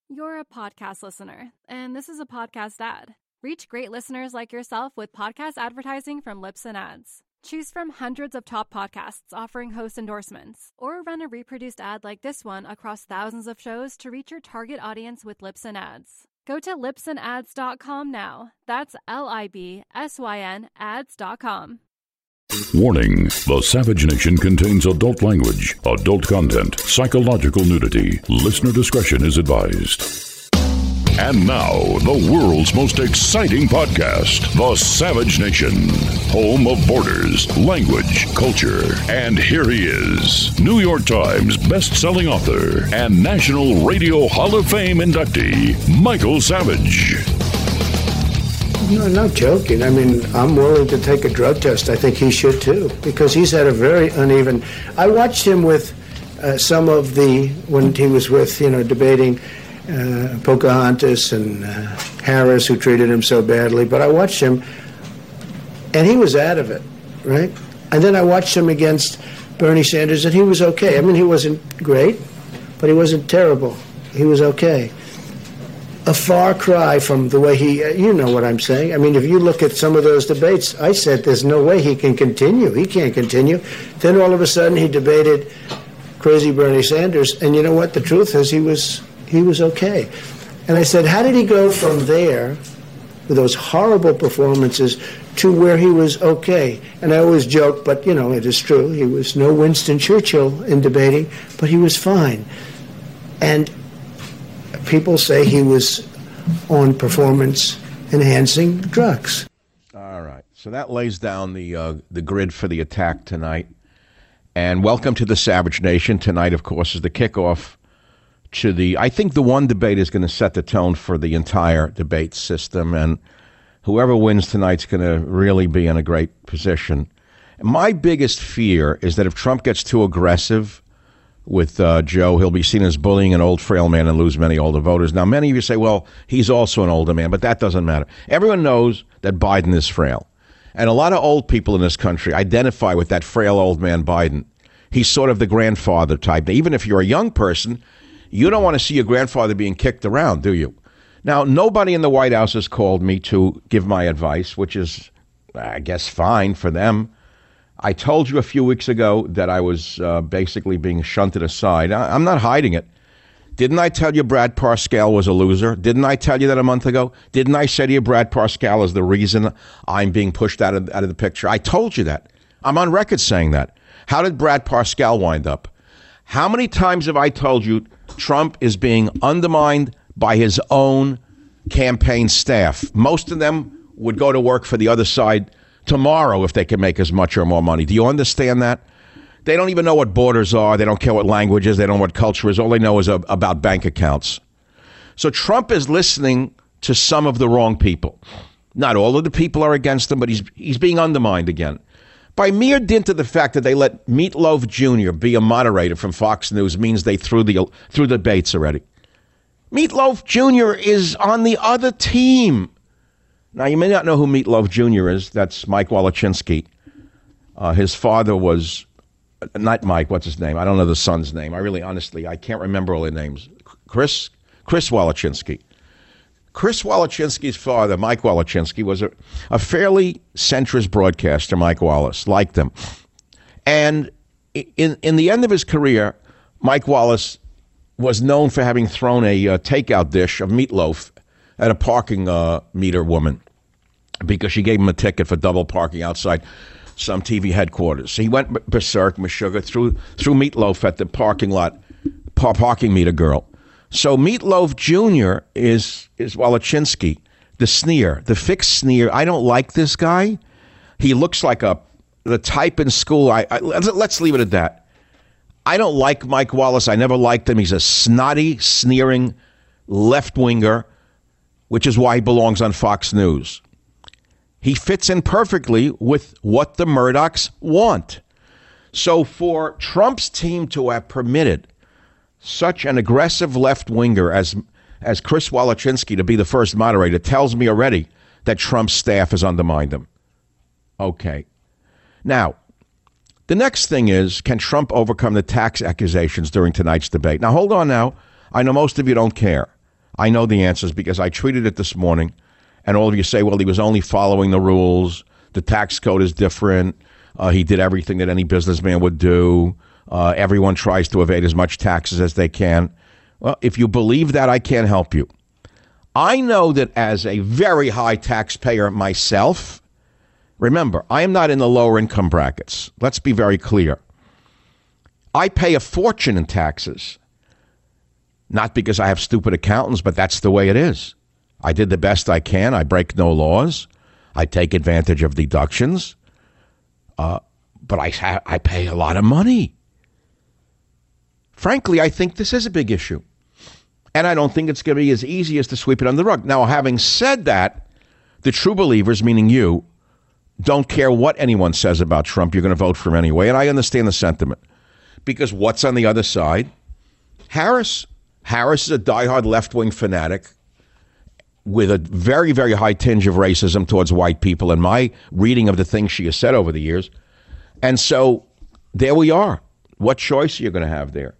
You're a podcast listener, and this is a podcast ad. Reach great listeners like yourself with podcast advertising from Libsyn Ads. Choose from hundreds of top podcasts offering host endorsements, or run a reproduced ad like this one across thousands of shows to reach your target audience with Libsyn Ads. Go to libsynads.com now. That's LIBSYN ads.com. Warning: the Savage Nation contains adult language, adult content, psychological nudity. Listener discretion is advised. And now, the world's most exciting podcast, The Savage Nation, home of borders, language, culture. And here he is, New York Times best-selling author and National Radio Hall of Fame inductee, Michael Savage. No, I'm not joking. I mean, I'm willing to take a drug test. I think he should too, because he's had a very uneven. I watched him with when he was with, debating Pocahontas and Harris, who treated him so badly. But I watched him, and he was out of it, right? And then I watched him against Bernie Sanders, and he was okay. I mean, he wasn't great, but he wasn't terrible. He was okay. A far cry from the way you know what I'm saying. I mean, if you look at some of those debates, I said there's no way he can continue. He can't continue. Then all of a sudden he debated crazy Bernie Sanders, and you know what? The truth is he was okay. And I said, how did he go from there with those horrible performances to where he was okay? And I always joke, but it is true. He was no Winston Churchill in debating, but he was fine. And people say he was on performance-enhancing drugs. All right. So that lays down the grid for the attack tonight. And welcome to the Savage Nation. Tonight, of course, is the kickoff to I think the one debate is going to set the tone for the entire debate system. And whoever wins tonight's going to really be in a great position. My biggest fear is that if Trump gets too aggressive with Joe, he'll be seen as bullying an old, frail man and lose many older voters. Now, many of you say, well, he's also an older man, but that doesn't matter. Everyone knows that Biden is frail. And a lot of old people in this country identify with that frail old man Biden. He's sort of the grandfather type. Now, even if you're a young person, you don't want to see your grandfather being kicked around, do you? Now, nobody in the White House has called me to give my advice, which is, I guess, fine for them. I told you a few weeks ago that I was basically being shunted aside. I'm not hiding it. Didn't I tell you Brad Parscale was a loser? Didn't I tell you that a month ago? Didn't I say to you Brad Parscale is the reason I'm being pushed out of the picture? I told you that. I'm on record saying that. How did Brad Parscale wind up? How many times have I told you Trump is being undermined by his own campaign staff? Most of them would go to work for the other side tomorrow if they can make as much or more money. Do you understand that? They don't even know what borders are. They don't care what language is. They don't know what culture is. All they know is about bank accounts. So Trump is listening to some of the wrong people. Not all of the people are against him, but he's being undermined again. By mere dint of the fact that they let Meatloaf Jr. be a moderator from Fox News means they threw the debates already. Meatloaf Jr. is on the other team. Now, you may not know who Meatloaf Jr. is. That's Mike Wolochinsky. His father was, not Mike, what's his name? I don't know the son's name. I can't remember all their names. Chris Wolochinsky. Chris Wolochinsky's father, Mike Wolochinsky, was a fairly centrist broadcaster. Mike Wallace liked him. And in the end of his career, Mike Wallace was known for having thrown a takeout dish of meatloaf at a parking meter woman because she gave him a ticket for double parking outside some TV headquarters. He went berserk, Meshuggah, threw meatloaf at the parking lot, parking meter girl. So Meatloaf Jr. is Wolochinsky, the sneer, the fixed sneer. I don't like this guy. He looks like the type in school. Let's leave it at that. I don't like Mike Wallace. I never liked him. He's a snotty, sneering left-winger, which is why he belongs on Fox News. He fits in perfectly with what the Murdochs want. So for Trump's team to have permitted such an aggressive left-winger as Chris Wolochinsky to be the first moderator tells me already that Trump's staff has undermined him. Okay. Now, the next thing is, can Trump overcome the tax accusations during tonight's debate? Now, hold on now. I know most of you don't care. I know the answers because I tweeted it this morning, and all of you say, well, he was only following the rules. The tax code is different. He did everything that any businessman would do. Everyone tries to evade as much taxes as they can. Well, if you believe that, I can't help you. I know that as a very high taxpayer myself, remember, I am not in the lower income brackets. Let's be very clear. I pay a fortune in taxes. Not because I have stupid accountants, but that's the way it is. I did the best I can. I break no laws. I take advantage of deductions. But I pay a lot of money. Frankly, I think this is a big issue. And I don't think it's going to be as easy as to sweep it under the rug. Now, having said that, the true believers, meaning you, don't care what anyone says about Trump. You're going to vote for him anyway. And I understand the sentiment. Because what's on the other side? Harris. Harris is a diehard left-wing fanatic with a very, very high tinge of racism towards white people in my reading of the things she has said over the years. And so there we are. What choice are you going to have there?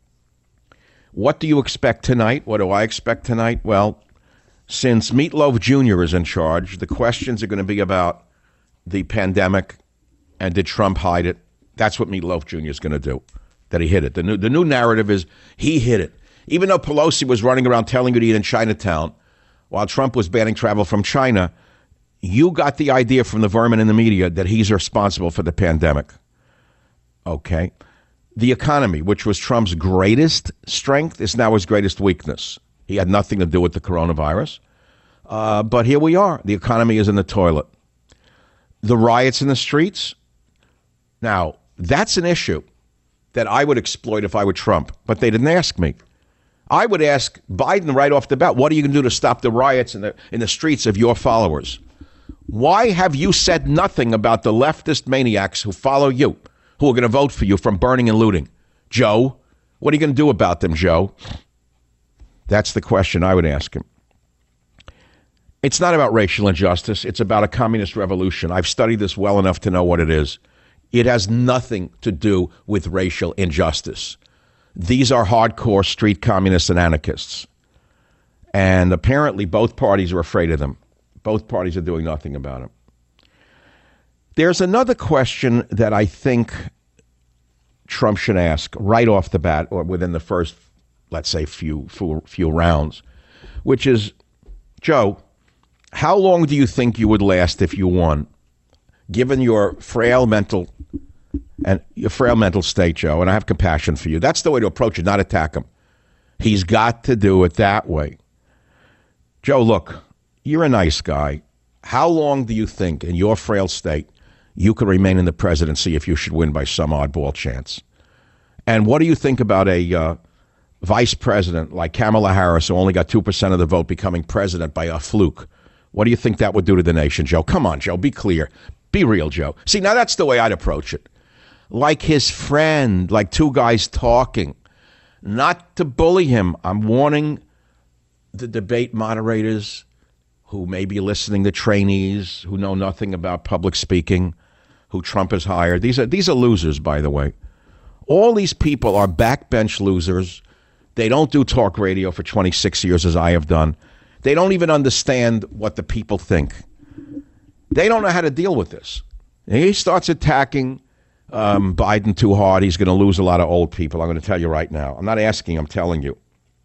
What do you expect tonight? What do I expect tonight? Well, since Meatloaf Jr. is in charge, the questions are going to be about the pandemic and did Trump hide it? That's what Meatloaf Jr. is going to do, that he hid it. The new narrative is he hid it. Even though Pelosi was running around telling you to eat in Chinatown while Trump was banning travel from China, you got the idea from the vermin in the media that he's responsible for the pandemic. Okay. The economy, which was Trump's greatest strength, is now his greatest weakness. He had nothing to do with the coronavirus. But here we are. The economy is in the toilet. The riots in the streets. Now, that's an issue that I would exploit if I were Trump, but they didn't ask me. I would ask Biden right off the bat, what are you going to do to stop the riots in the streets of your followers? Why have you said nothing about the leftist maniacs who follow you, who are going to vote for you from burning and looting? Joe, what are you going to do about them, Joe? That's the question I would ask him. It's not about racial injustice. It's about a communist revolution. I've studied this well enough to know what it is. It has nothing to do with racial injustice. These are hardcore street communists and anarchists. And apparently both parties are afraid of them. Both parties are doing nothing about it. There's another question that I think Trump should ask right off the bat or within the first, let's say, few rounds, which is, Joe, how long do you think you would last if you won, given your frail mental state, Joe? And I have compassion for you. That's the way to approach it, not attack him. He's got to do it that way. Joe, look, you're a nice guy. How long do you think, in your frail state, you could remain in the presidency if you should win by some oddball chance? And what do you think about a vice president like Kamala Harris, who only got 2% of the vote, becoming president by a fluke? What do you think that would do to the nation, Joe? Come on, Joe, be clear. Be real, Joe. See, now that's the way I'd approach it. Like his friend, like two guys talking. Not to bully him. I'm warning the debate moderators who may be listening to trainees who know nothing about public speaking, who Trump has hired. These are losers, by the way. All these people are backbench losers. They don't do talk radio for 26 years as I have done. They don't even understand what the people think. They don't know how to deal with this. He starts attacking Biden too hard. He's going to lose a lot of old people. I'm going to tell you right now. I'm not asking, I'm telling you.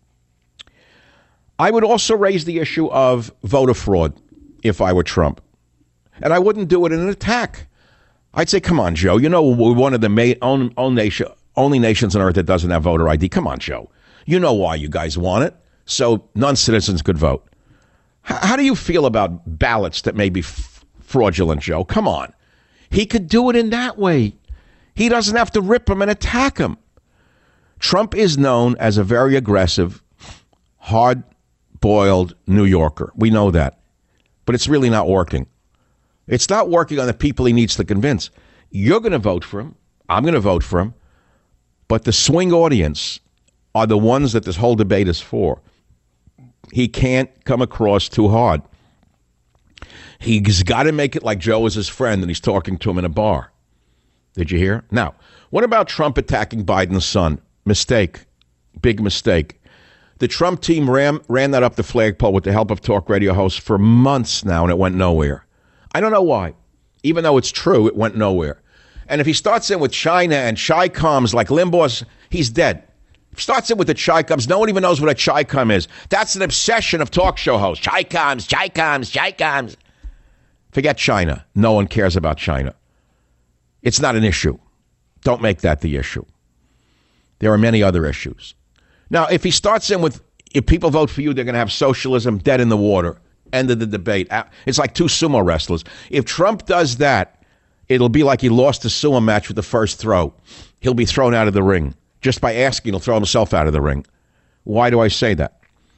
I would also raise the issue of voter fraud if I were Trump. And I wouldn't do it in an attack. I'd say, come on, Joe. You know, we're one of the only nations on earth that doesn't have voter ID. Come on, Joe. You know why you guys want it. So non-citizens could vote. How do you feel about ballots that may be fraudulent, Joe? Come on. He could do it in that way. He doesn't have to rip them and attack them. Trump is known as a very aggressive, hard-boiled New Yorker. We know that. But it's really not working. It's not working on the people he needs to convince. You're going to vote for him. I'm going to vote for him. But the swing audience are the ones that this whole debate is for. He can't come across too hard. He's got to make it like Joe is his friend and he's talking to him in a bar. Did you hear? Now, what about Trump attacking Biden's son? Mistake. Big mistake. The Trump team ran that up the flagpole with the help of talk radio hosts for months now, and it went nowhere. I don't know why. Even though it's true, it went nowhere. And if he starts in with China and Chi-Coms like Limbaugh's, he's dead. If he starts in with the Chi-Coms, no one even knows what a Chi-Com is. That's an obsession of talk show hosts. Chi-Coms, Chi-Coms, Chi-Coms. Forget China. No one cares about China. It's not an issue. Don't make that the issue. There are many other issues. Now, if he starts in with, if people vote for you, they're going to have socialism, dead in the water, end of the debate. It's like two sumo wrestlers. If Trump does that, it'll be like he lost a sumo match with the first throw. He'll be thrown out of the ring. Just by asking, he'll throw himself out of the ring. Why do I say that?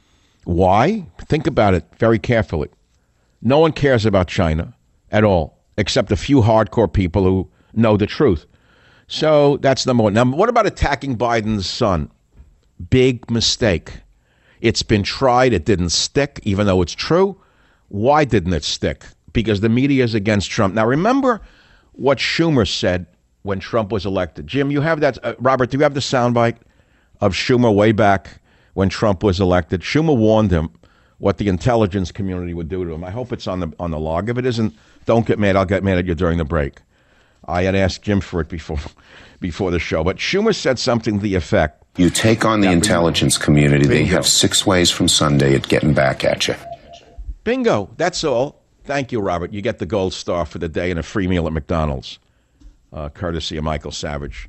Why? Think about it very carefully. No one cares about China at all, except a few hardcore people who know the truth. So that's number one. Now, what about attacking Biden's son? Big mistake. It's been tried. It didn't stick, even though it's true. Why didn't it stick? Because the media is against Trump. Now, remember what Schumer said when Trump was elected. Jim, you have that. Robert, do you have the soundbite of Schumer way back when Trump was elected? Schumer warned him what the intelligence community would do to him. I hope it's on the log. If it isn't, don't get mad. I'll get mad at you during the break. I had asked Jim for it before the show. But Schumer said something to the effect. You take on the intelligence community, they have 6 ways from Sunday at getting back at you. Bingo. That's all. Thank you, Robert. You get the gold star for the day and a free meal at McDonald's, courtesy of Michael Savage.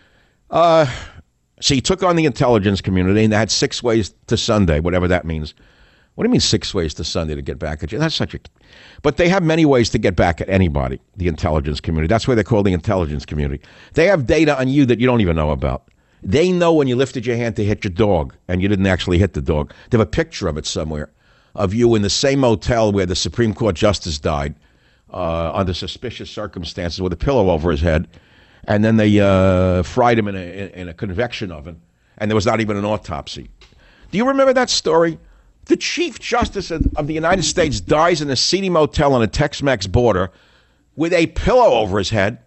So he took on the intelligence community, and they had 6 ways to Sunday, whatever that means. What do you mean 6 ways to Sunday to get back at you? That's such a... But they have many ways to get back at anybody, the intelligence community. That's why they're called the intelligence community. They have data on you that you don't even know about. They know when you lifted your hand to hit your dog, and you didn't actually hit the dog. They have a picture of it somewhere, of you in the same motel where the Supreme Court justice died under suspicious circumstances with a pillow over his head, and then they fried him in a convection oven, and there was not even an autopsy. Do you remember that story? The Chief Justice of the United States dies in a seedy motel on a Tex-Mex border with a pillow over his head,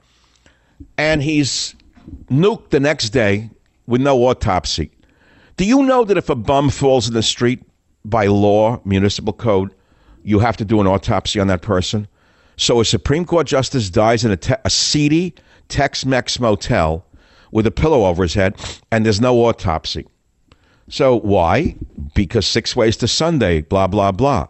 and he's nuked the next day with no autopsy. Do you know that if a bum falls in the street, by law, municipal code, you have to do an autopsy on that person? So a Supreme Court justice dies in a seedy Tex-Mex motel with a pillow over his head, and there's no autopsy. So why? Because 6 ways to Sunday, blah, blah, blah.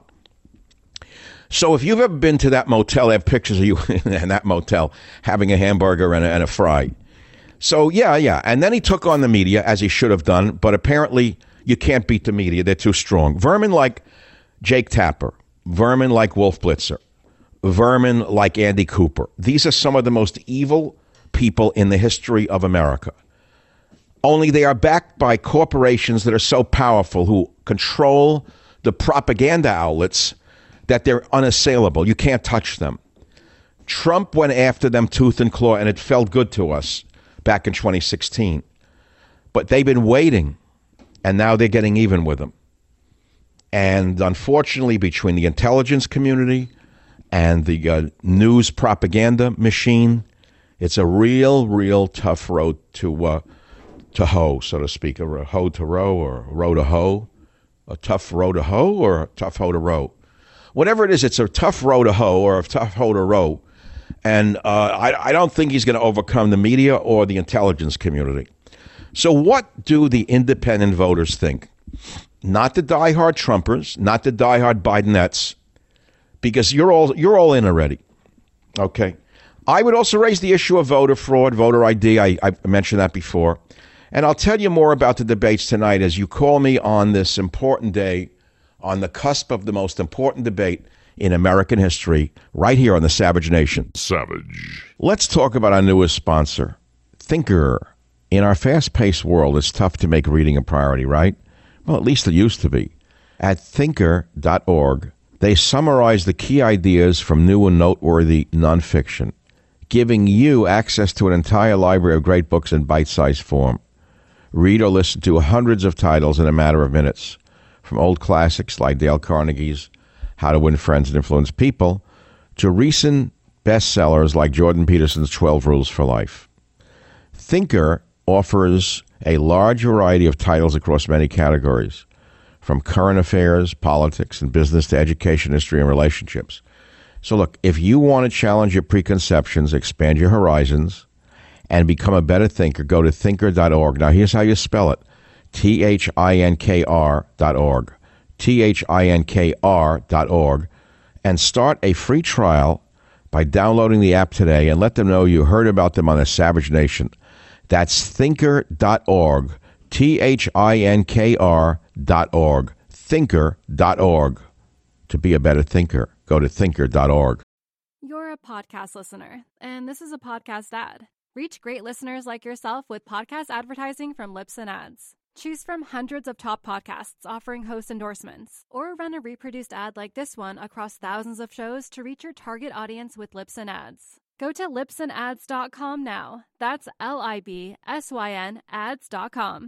So if you've ever been to that motel, I have pictures of you in that motel having a hamburger and a fry. So, yeah. And then he took on the media, as he should have done, but apparently you can't beat the media. They're too strong. Vermin like Jake Tapper, vermin like Wolf Blitzer, vermin like Andy Cooper. These are some of the most evil people in the history of America. Only they are backed by corporations that are so powerful who control the propaganda outlets that they're unassailable. You can't touch them. Trump went after them tooth and claw, and it felt good to us back in 2016. But they've been waiting, and now they're getting even with them. And unfortunately, between the intelligence community and the news propaganda machine, it's a real tough road to hoe, so to speak, or a hoe to row, or a row to hoe, a tough row to hoe, or a tough hoe to row. Whatever it is, it's a tough row to hoe or a tough hoe to row. And I don't think he's going to overcome the media or the intelligence community. So what do the independent voters think? Not the diehard Trumpers, not the diehard Bidenettes, because you're all in already. Okay. I would also raise the issue of voter fraud, voter ID. I mentioned that before. And I'll tell you more about the debates tonight as you call me on this important day, on the cusp of the most important debate in American history, right here on the Savage Nation. Savage. Let's talk about our newest sponsor, Thinker. In our fast-paced world, it's tough to make reading a priority, right? Well, at least it used to be. At Thinker.org, they summarize the key ideas from new and noteworthy nonfiction, giving you access to an entire library of great books in bite-sized form. Read or listen to hundreds of titles in a matter of minutes, from old classics like Dale Carnegie's How to Win Friends and Influence People, to recent bestsellers like Jordan Peterson's 12 Rules for Life. Thinker offers a large variety of titles across many categories, from current affairs, politics, and business to education, history, and relationships. So look, if you want to challenge your preconceptions, expand your horizons, and become a better thinker, go to thinker.org. Now, here's how you spell it. THINKR.org. THINKR.org. And start a free trial by downloading the app today and let them know you heard about them on the Savage Nation. That's thinker.org. THINKR.org. Thinker.org. To be a better thinker, go to thinker.org. You're a podcast listener, and this is a podcast ad. Reach great listeners like yourself with podcast advertising from Libsyn Ads. Choose from hundreds of top podcasts offering host endorsements, or run a reproduced ad like this one across thousands of shows to reach your target audience with Libsyn Ads. Go to libsynads.com now. That's LIBSYN ads.com.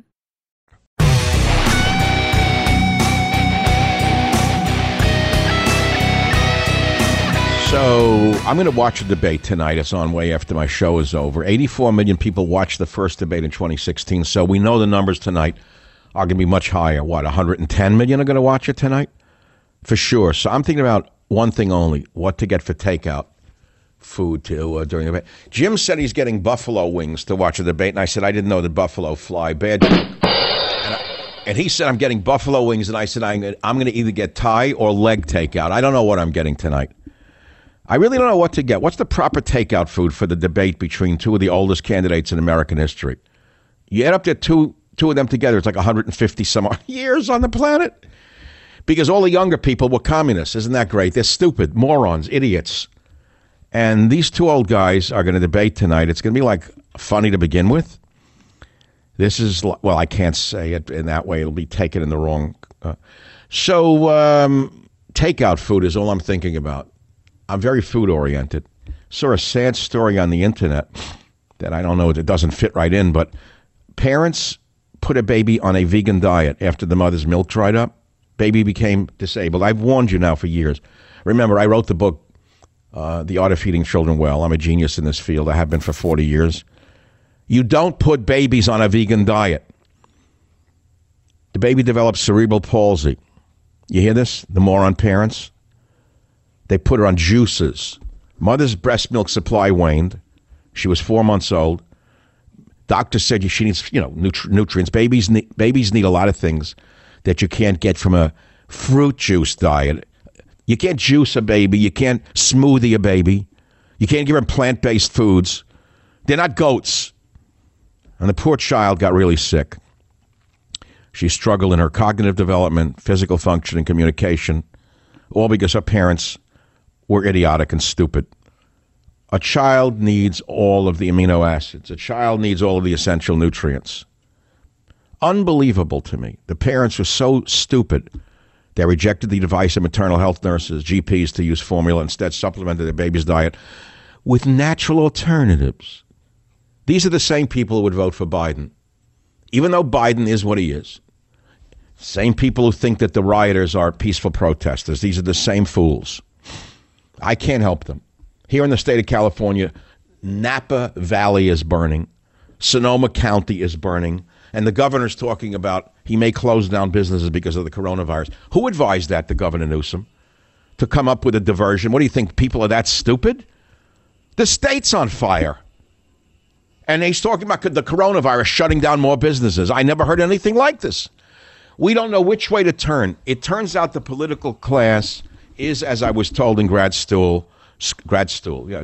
So I'm going to watch a debate tonight. It's on way after my show is over. 84 million people watched the first debate in 2016. So we know the numbers tonight are going to be much higher. What, 110 million are going to watch it tonight? For sure. So I'm thinking about one thing only, what to get for takeout food to during the debate. Jim said he's getting buffalo wings to watch the debate. And I said, I didn't know that buffalo fly. Bad. And he said, I'm getting buffalo wings. And I said, I'm going to either get Thai or leg takeout. I don't know what I'm getting tonight. I really don't know what to get. What's the proper takeout food for the debate between two of the oldest candidates in American history? You add up to two of them together, it's like 150 some odd years on the planet. Because all the younger people were communists. Isn't that great? They're stupid, morons, idiots. And these two old guys are going to debate tonight. It's going to be like funny to begin with. This is, well, I can't say it in that way. It'll be taken in the wrong. Takeout food is all I'm thinking about. I'm very food-oriented. Saw a sad story on the internet that I don't know, it doesn't fit right in, but parents put a baby on a vegan diet after the mother's milk dried up. Baby became disabled. I've warned you now for years. Remember, I wrote the book, The Art of Feeding Children Well. I'm a genius in this field. I have been for 40 years. You don't put babies on a vegan diet. The baby develops cerebral palsy. You hear this? The moron parents. They put her on juices. Mother's breast milk supply waned. She was 4 months old. Doctor said she needs, nutrients. Babies need a lot of things that you can't get from a fruit juice diet. You can't juice a baby. You can't smoothie a baby. You can't give her plant-based foods. They're not goats. And the poor child got really sick. She struggled in her cognitive development, physical function, and communication, all because her parents were idiotic and stupid. A child needs all of the amino acids. A child needs all of the essential nutrients. Unbelievable to me. The parents were so stupid. They rejected the advice of maternal health nurses, GPs, to use formula, instead supplemented their baby's diet with natural alternatives. These are the same people who would vote for Biden, even though Biden is what he is. Same people who think that the rioters are peaceful protesters. These are the same fools. I can't help them. Here in the state of California, Napa Valley is burning. Sonoma County is burning. And the governor's talking about he may close down businesses because of the coronavirus. Who advised that to Governor Newsom? To come up with a diversion? What do you think, people are that stupid? The state's on fire. And he's talking about the coronavirus shutting down more businesses. I never heard anything like this. We don't know which way to turn. It turns out the political class is, as I was told in grad school, amongst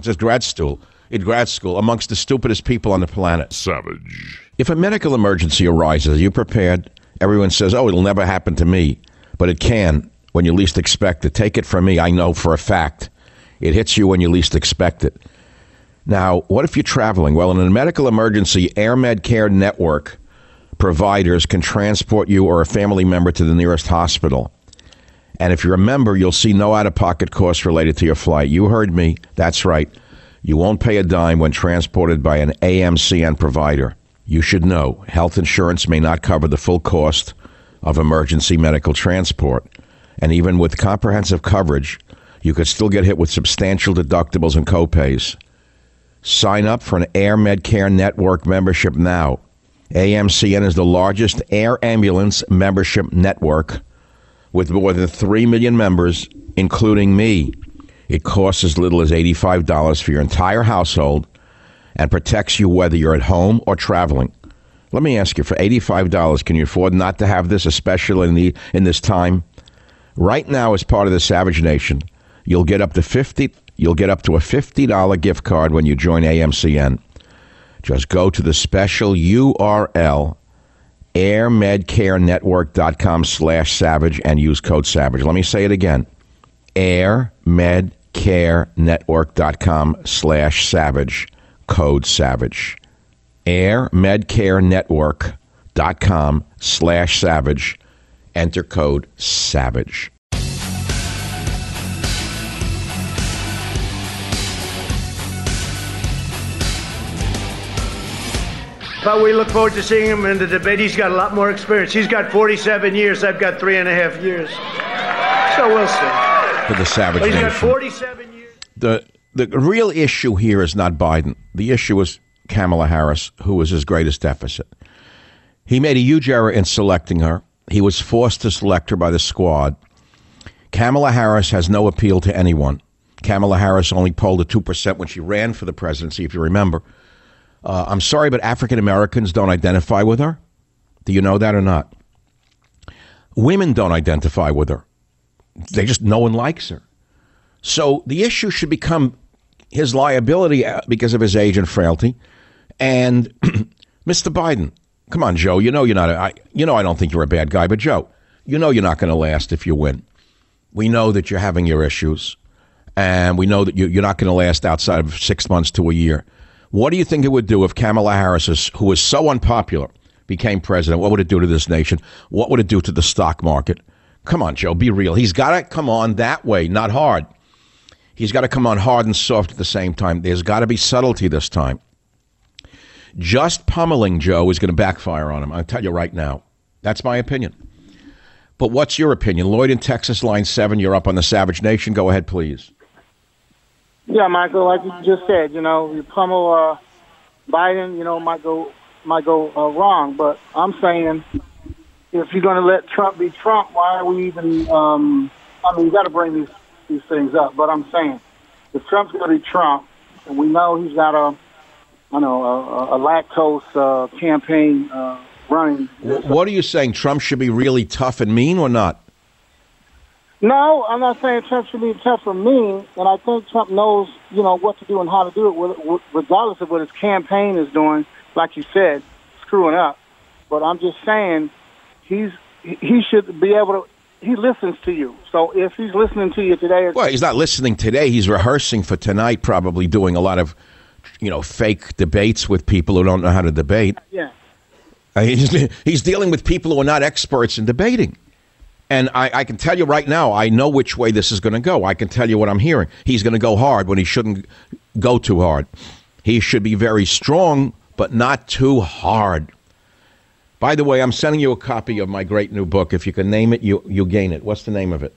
the stupidest people on the planet. Savage. If a medical emergency arises, are you prepared? Everyone says, oh, it'll never happen to me. But it can when you least expect it. Take it from me, I know for a fact. It hits you when you least expect it. Now, what if you're traveling? Well, in a medical emergency, AirMed Care Network providers can transport you or a family member to the nearest hospital. And if you're a member, you'll see no out-of-pocket costs related to your flight. You heard me. That's right. You won't pay a dime when transported by an AMCN provider. You should know health insurance may not cover the full cost of emergency medical transport. And even with comprehensive coverage, you could still get hit with substantial deductibles and copays. Sign up for an AirMed Care Network membership now. AMCN is the largest air ambulance membership network With more than 3 million members, including me, it costs as little as $85 for your entire household and protects you whether you're at home or traveling. Let me ask you, for $85, can you afford not to have this, especially in this time? Right now, as part of the Savage Nation, you'll get up to a $50 gift card when you join AMCN. Just go to the special URL, airmedcarenetwork.com/savage, and use code SAVAGE. Let me say it again. airmedcarenetwork.com/savage, code SAVAGE. airmedcarenetwork.com/savage, enter code SAVAGE. But we look forward to seeing him in the debate. He's got a lot more experience. He's got 47 years. I've got 3.5 years. So we'll see. For the Savage Nation. He's got 47 years. The real issue here is not Biden. The issue is Kamala Harris, who was his greatest deficit. He made a huge error in selecting her. He was forced to select her by the squad. Kamala Harris has no appeal to anyone. Kamala Harris only polled at 2% when she ran for the presidency, if you remember. I'm sorry, but African Americans don't identify with her. Do you know that or not? Women don't identify with her. No one likes her. So the issue should become his liability because of his age and frailty. And Mr. Biden, come on, Joe, you're not, I don't think you're a bad guy, but Joe, you're not going to last if you win. We know that you're having your issues, and we know that you're not going to last outside of 6 months to a year. What do you think it would do if Kamala Harris, who is so unpopular, became president? What would it do to this nation? What would it do to the stock market? Come on, Joe, be real. He's got to come on that way, not hard. He's got to come on hard and soft at the same time. There's got to be subtlety this time. Just pummeling Joe is going to backfire on him. I'll tell you right now. That's my opinion. But what's your opinion? Lloyd in Texas, line 7, you're up on the Savage Nation. Go ahead, please. Yeah, Michael, like you just said, you pummel Biden, might go wrong. But I'm saying, if you're going to let Trump be Trump, why are we even? You got to bring these things up. But I'm saying, if Trump's going to be Trump, and we know he's got a lactose campaign running. What are you saying? Trump should be really tough and mean, or not? No, I'm not saying Trump should be tough or mean, and I think Trump knows, what to do and how to do it, regardless of what his campaign is doing, like you said, screwing up. But I'm just saying he should be able to, he listens to you. So if he's listening to you today... Well, he's not listening today. He's rehearsing for tonight, probably doing a lot of, fake debates with people who don't know how to debate. Yeah. He's dealing with people who are not experts in debating. And I can tell you right now, I know which way this is going to go. I can tell you what I'm hearing. He's going to go hard when he shouldn't go too hard. He should be very strong, but not too hard. By the way, I'm sending you a copy of my great new book. If you can name it, you gain it. What's the name of it?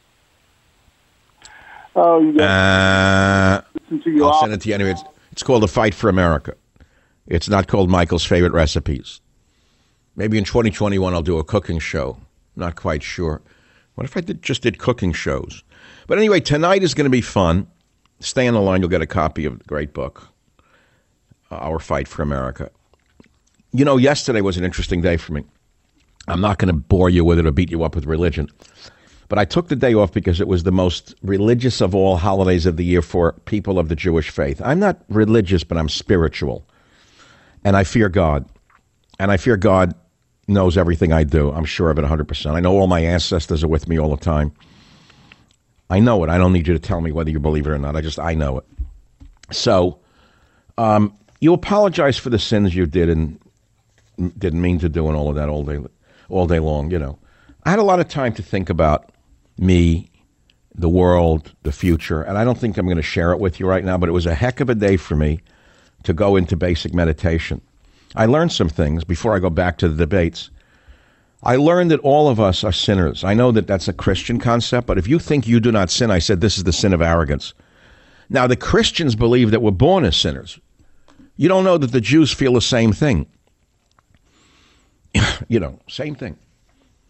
Oh, you I'll send it to you anyway. It's called The Fight for America. It's not called Michael's Favorite Recipes. Maybe in 2021 I'll do a cooking show. Not quite sure. What if I just did cooking shows? But anyway, tonight is going to be fun. Stay on the line. You'll get a copy of the great book, Our Fight for America. Yesterday was an interesting day for me. I'm not going to bore you with it or beat you up with religion. But I took the day off because it was the most religious of all holidays of the year for people of the Jewish faith. I'm not religious, but I'm spiritual. And I fear God. And I fear God knows everything I do. I'm sure of it 100%. I know all my ancestors are with me all the time. I know it. I don't need you to tell me whether you believe it or not. I know it. So you apologize for the sins you did and didn't mean to do and all of that all day long. I had a lot of time to think about me, the world, the future, and I don't think I'm going to share it with you right now, but it was a heck of a day for me to go into basic meditation. I learned some things before I go back to the debates. I learned that all of us are sinners. I know that that's a Christian concept, but if you think you do not sin, I said this is the sin of arrogance. Now, the Christians believe that we're born as sinners. You don't know that the Jews feel the same thing. Same thing.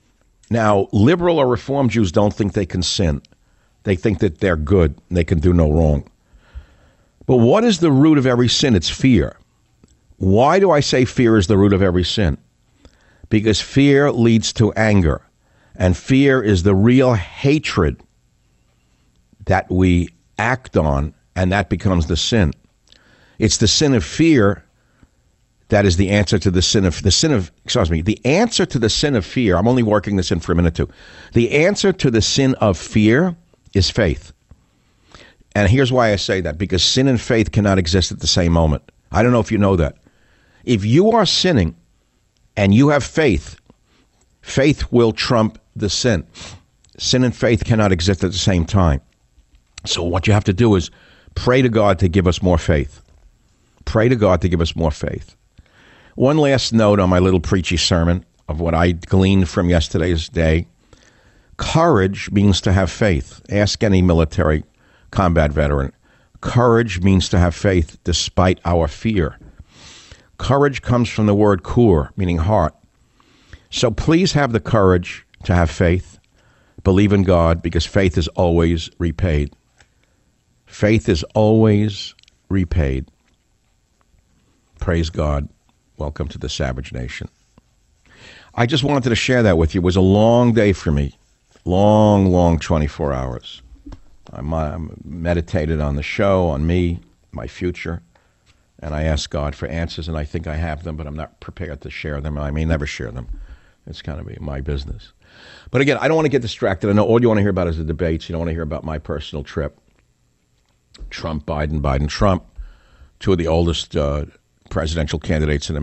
Now, liberal or Reform Jews don't think they can sin. They think that they're good and they can do no wrong. But what is the root of every sin? It's fear. Why do I say fear is the root of every sin? Because fear leads to anger. And fear is the real hatred that we act on, and that becomes the sin. It's the sin of fear that is the answer to the answer to the sin of fear. I'm only working this in for a minute too. The answer to the sin of fear is faith. And here's why I say that, because sin and faith cannot exist at the same moment. I don't know if you know that. If you are sinning and you have faith, faith will trump the sin. Sin and faith cannot exist at the same time. So what you have to do is pray to God to give us more faith. Pray to God to give us more faith. One last note on my little preachy sermon of what I gleaned from yesterday's day. Courage means to have faith. Ask any military combat veteran. Courage means to have faith despite our fear. Courage comes from the word kur, meaning heart. So please have the courage to have faith. Believe in God, because faith is always repaid. Faith is always repaid. Praise God. Welcome to the Savage Nation. I just wanted to share that with you. It was a long day for me. Long 24 hours. I meditated on the show, on me, my future, and I asked God for answers, and I think I have them, but I'm not prepared to share them. I may never share them. It's kind of my business. But again, I don't want to get distracted. I know all you want to hear about is the debates. You don't want to hear about my personal trip. Trump, Biden, Biden, Trump. Two of the oldest presidential candidates in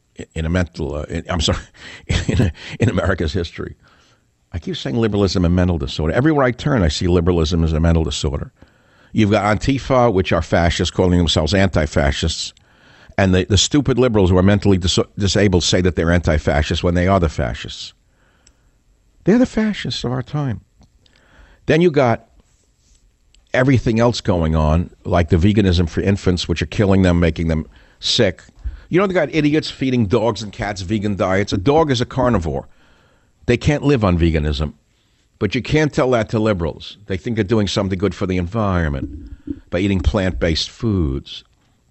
America's history. I keep saying liberalism and mental disorder. Everywhere I turn, I see liberalism as a mental disorder. You've got Antifa, which are fascists, calling themselves anti-fascists. And the stupid liberals who are mentally disabled say that they're anti-fascists when they are the fascists. They're the fascists of our time. Then you got everything else going on, like the veganism for infants, which are killing them, making them sick. You know, they got idiots feeding dogs and cats vegan diets. A dog is a carnivore. They can't live on veganism. But you can't tell that to liberals. They think they're doing something good for the environment by eating plant-based foods.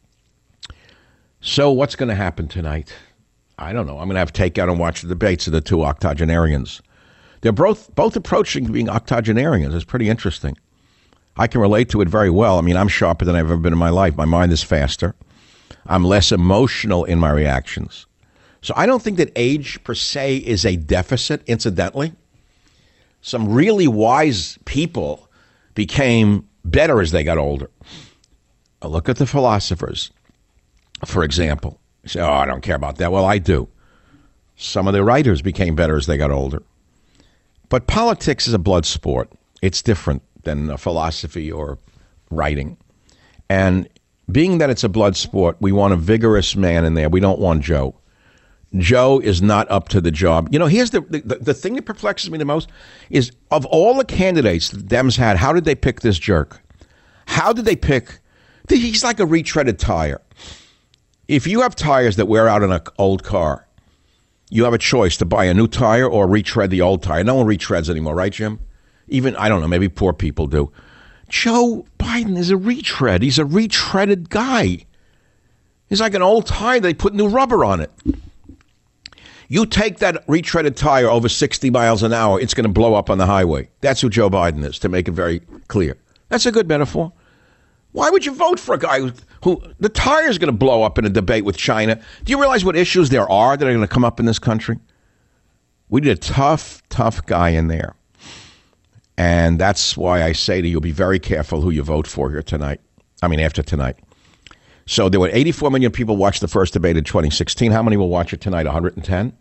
So what's going to happen tonight? I don't know. I'm going to have takeout and watch the debates of the two octogenarians. They're both approaching being octogenarians. It's pretty interesting. I can relate to it very well. I mean, I'm sharper than I've ever been in my life. My mind is faster. I'm less emotional in my reactions. So I don't think that age per se is a deficit, incidentally. Some really wise people became better as they got older. Look at the philosophers, for example. You say, oh, I don't care about that. Well, I do. Some of the writers became better as they got older. But politics is a blood sport. It's different than philosophy or writing. And being that it's a blood sport, we want a vigorous man in there. We don't want Joe. Joe is not up to the job. You know, here's the thing that perplexes me the most is, of all the candidates the Dems had, how did they pick this jerk? How did they pick? He's like a retreaded tire. If you have tires that wear out in an old car, you have a choice to buy a new tire or retread the old tire. No one retreads anymore, right, Jim? Even, I don't know, maybe poor people do. Joe Biden is a retread. He's a retreaded guy. He's like an old tire. They put new rubber on it. You take that retreaded tire over 60 miles an hour, it's going to blow up on the highway. That's who Joe Biden is, to make it very clear. That's a good metaphor. Why would you vote for a guy who the tire is going to blow up in a debate with China? Do you realize what issues there are that are going to come up in this country? We need a tough guy in there. And that's why I say to you, be very careful who you vote for here tonight. I mean, after tonight. So there were 84 million people watched the first debate in 2016. How many will watch it tonight? 110?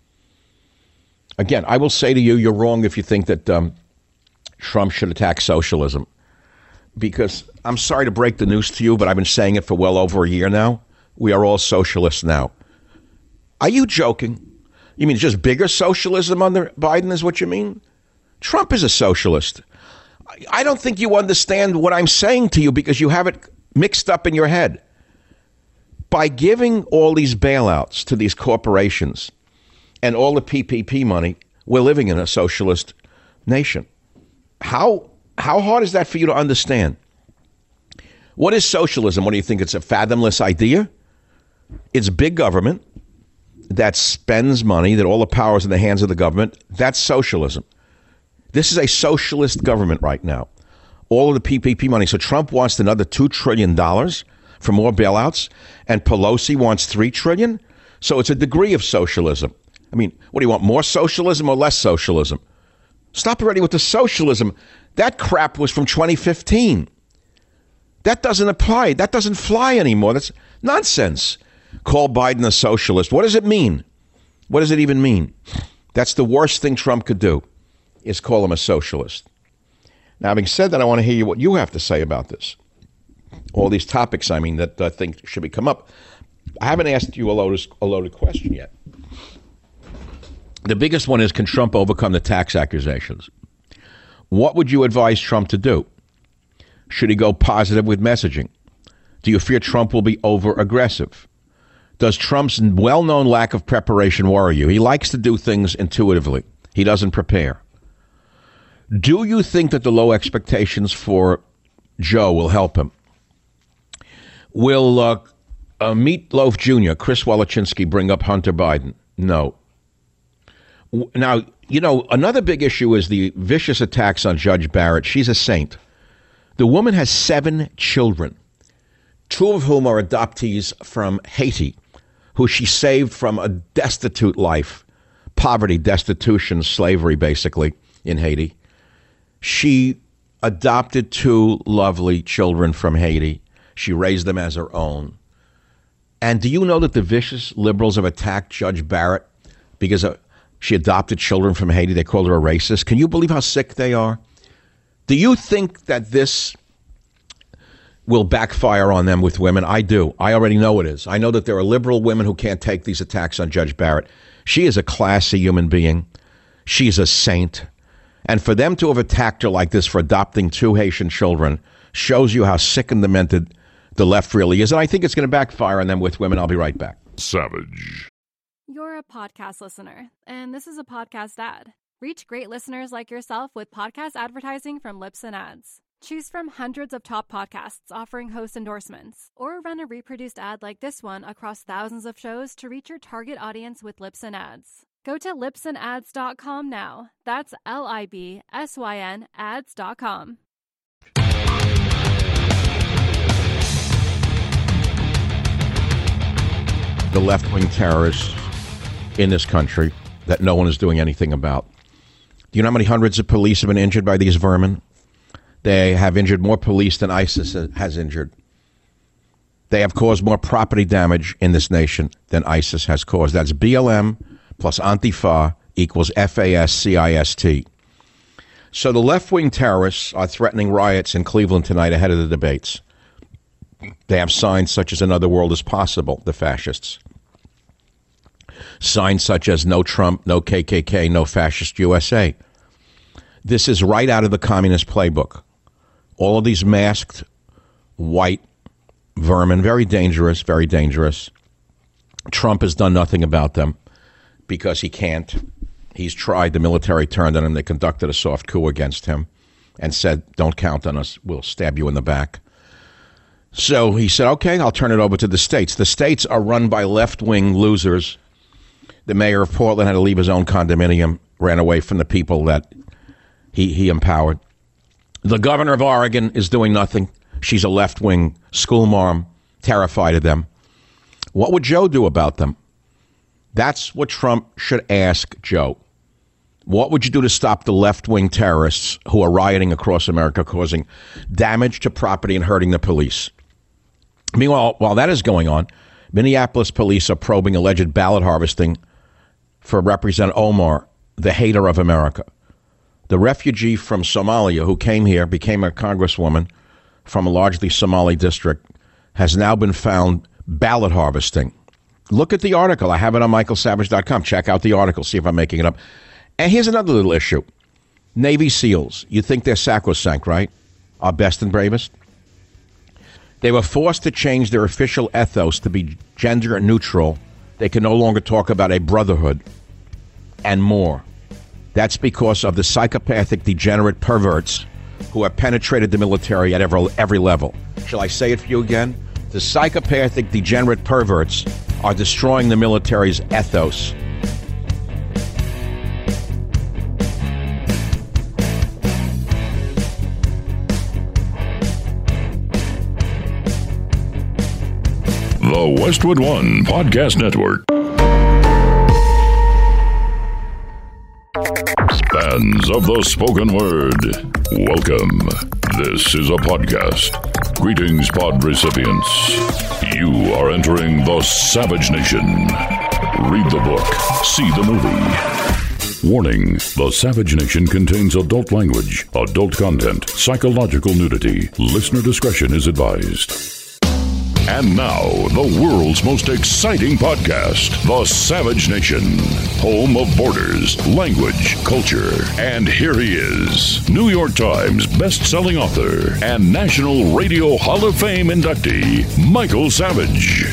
Again, I will say to you, you're wrong if you think that Trump should attack socialism. Because I'm sorry to break the news to you, but I've been saying it for well over a year now. We are all socialists now. Are you joking? You mean just bigger socialism under Biden is what you mean? Trump is a socialist. I don't think you understand what I'm saying to you because you have it mixed up in your head. By giving all these bailouts to these corporations and all the PPP money, we're living in a socialist nation. How hard is that for you to understand? What is socialism? What do you think? It's a fathomless idea? It's big government that spends money, that all the power is in the hands of the government. That's socialism. This is a socialist government right now. All of the PPP money. So Trump wants another $2 trillion for more bailouts, and Pelosi wants $3 trillion. So it's a degree of socialism. I mean, what do you want, more socialism or less socialism? Stop already with the socialism. That crap was from 2015. That doesn't apply. That doesn't fly anymore. That's nonsense. Call Biden a socialist. What does it mean? What does it even mean? That's the worst thing Trump could do, is call him a socialist. Now, having said that, I want to hear what you have to say about this. All these topics, I mean, that I think should be come up. I haven't asked you a loaded question yet. The biggest one is, can Trump overcome the tax accusations? What would you advise Trump to do? Should he go positive with messaging? Do you fear Trump will be over-aggressive? Does Trump's well-known lack of preparation worry you? He likes to do things intuitively. He doesn't prepare. Do you think that the low expectations for Joe will help him? Will Meatloaf Jr., Chris Wolochinsky, bring up Hunter Biden? No. Now, you know, another big issue is the vicious attacks on Judge Barrett. She's a saint. The woman has 7 children, 2 of whom are adoptees from Haiti, who she saved from a destitute life, poverty, destitution, slavery, basically, in Haiti. She adopted 2 lovely children from Haiti. She raised them as her own. And do you know that the vicious liberals have attacked Judge Barrett because she adopted children from Haiti? They called her a racist. Can you believe how sick they are? Do you think that this will backfire on them with women? I do. I already know it is. I know that there are liberal women who can't take these attacks on Judge Barrett. She is a classy human being. She's a saint. And for them to have attacked her like this for adopting 2 Haitian children shows you how sick and demented the left really is. And I think it's going to backfire on them with women. I'll be right back. Savage. You're a podcast listener, and this is a podcast ad. Reach great listeners like yourself with podcast advertising from Libsyn Ads. Choose from hundreds of top podcasts offering host endorsements, or run a reproduced ad like this one across thousands of shows to reach your target audience with Libsyn Ads. Go to libsynads.com now. That's LIBSYN ads.com. The left-wing terrorists in this country that no one is doing anything about. Do you know how many hundreds of police have been injured by these vermin? They have injured more police than ISIS has injured. They have caused more property damage in this nation than ISIS has caused. That's BLM plus Antifa equals FASCIST. So the left-wing terrorists are threatening riots in Cleveland tonight ahead of the debates. They have signs such as "Another world is possible," the fascists. Signs such as "No Trump, no KKK, no fascist USA." This is right out of the communist playbook. All of these masked white vermin, very dangerous, very dangerous. Trump has done nothing about them because he can't. He's tried. The military turned on him. They conducted a soft coup against him and said, "Don't count on us. We'll stab you in the back." So he said, okay, I'll turn it over to the states. The states are run by left-wing losers. The mayor of Portland had to leave his own condominium, ran away from the people that he empowered. The governor of Oregon is doing nothing. She's a left-wing school mom, terrified of them. What would Joe do about them? That's what Trump should ask Joe. What would you do to stop the left-wing terrorists who are rioting across America, causing damage to property and hurting the police? Meanwhile, while that is going on, Minneapolis police are probing alleged ballot harvesting for Representative Omar, the hater of America. The refugee from Somalia who came here, became a congresswoman from a largely Somali district, has now been found ballot harvesting. Look at the article. I have it on michaelsavage.com. Check out the article. See if I'm making it up. And here's another little issue. Navy SEALs. You think they're sacrosanct, right? Our best and bravest. They were forced to change their official ethos to be gender neutral. They can no longer talk about a brotherhood and more. That's because of the psychopathic, degenerate perverts who have penetrated the military at every level. Shall I say it for you again? The psychopathic, degenerate perverts are destroying the military's ethos. The Westwood One Podcast Network. Fans of the spoken word, welcome. This is a podcast. Greetings, pod recipients. You are entering the Savage Nation. Read the book, see the movie. Warning, the Savage Nation contains adult language, adult content, psychological nudity. Listener discretion is advised. And now, the world's most exciting podcast, The Savage Nation, home of borders, language, culture. And here he is, New York Times best-selling author and National Radio Hall of Fame inductee, Michael Savage.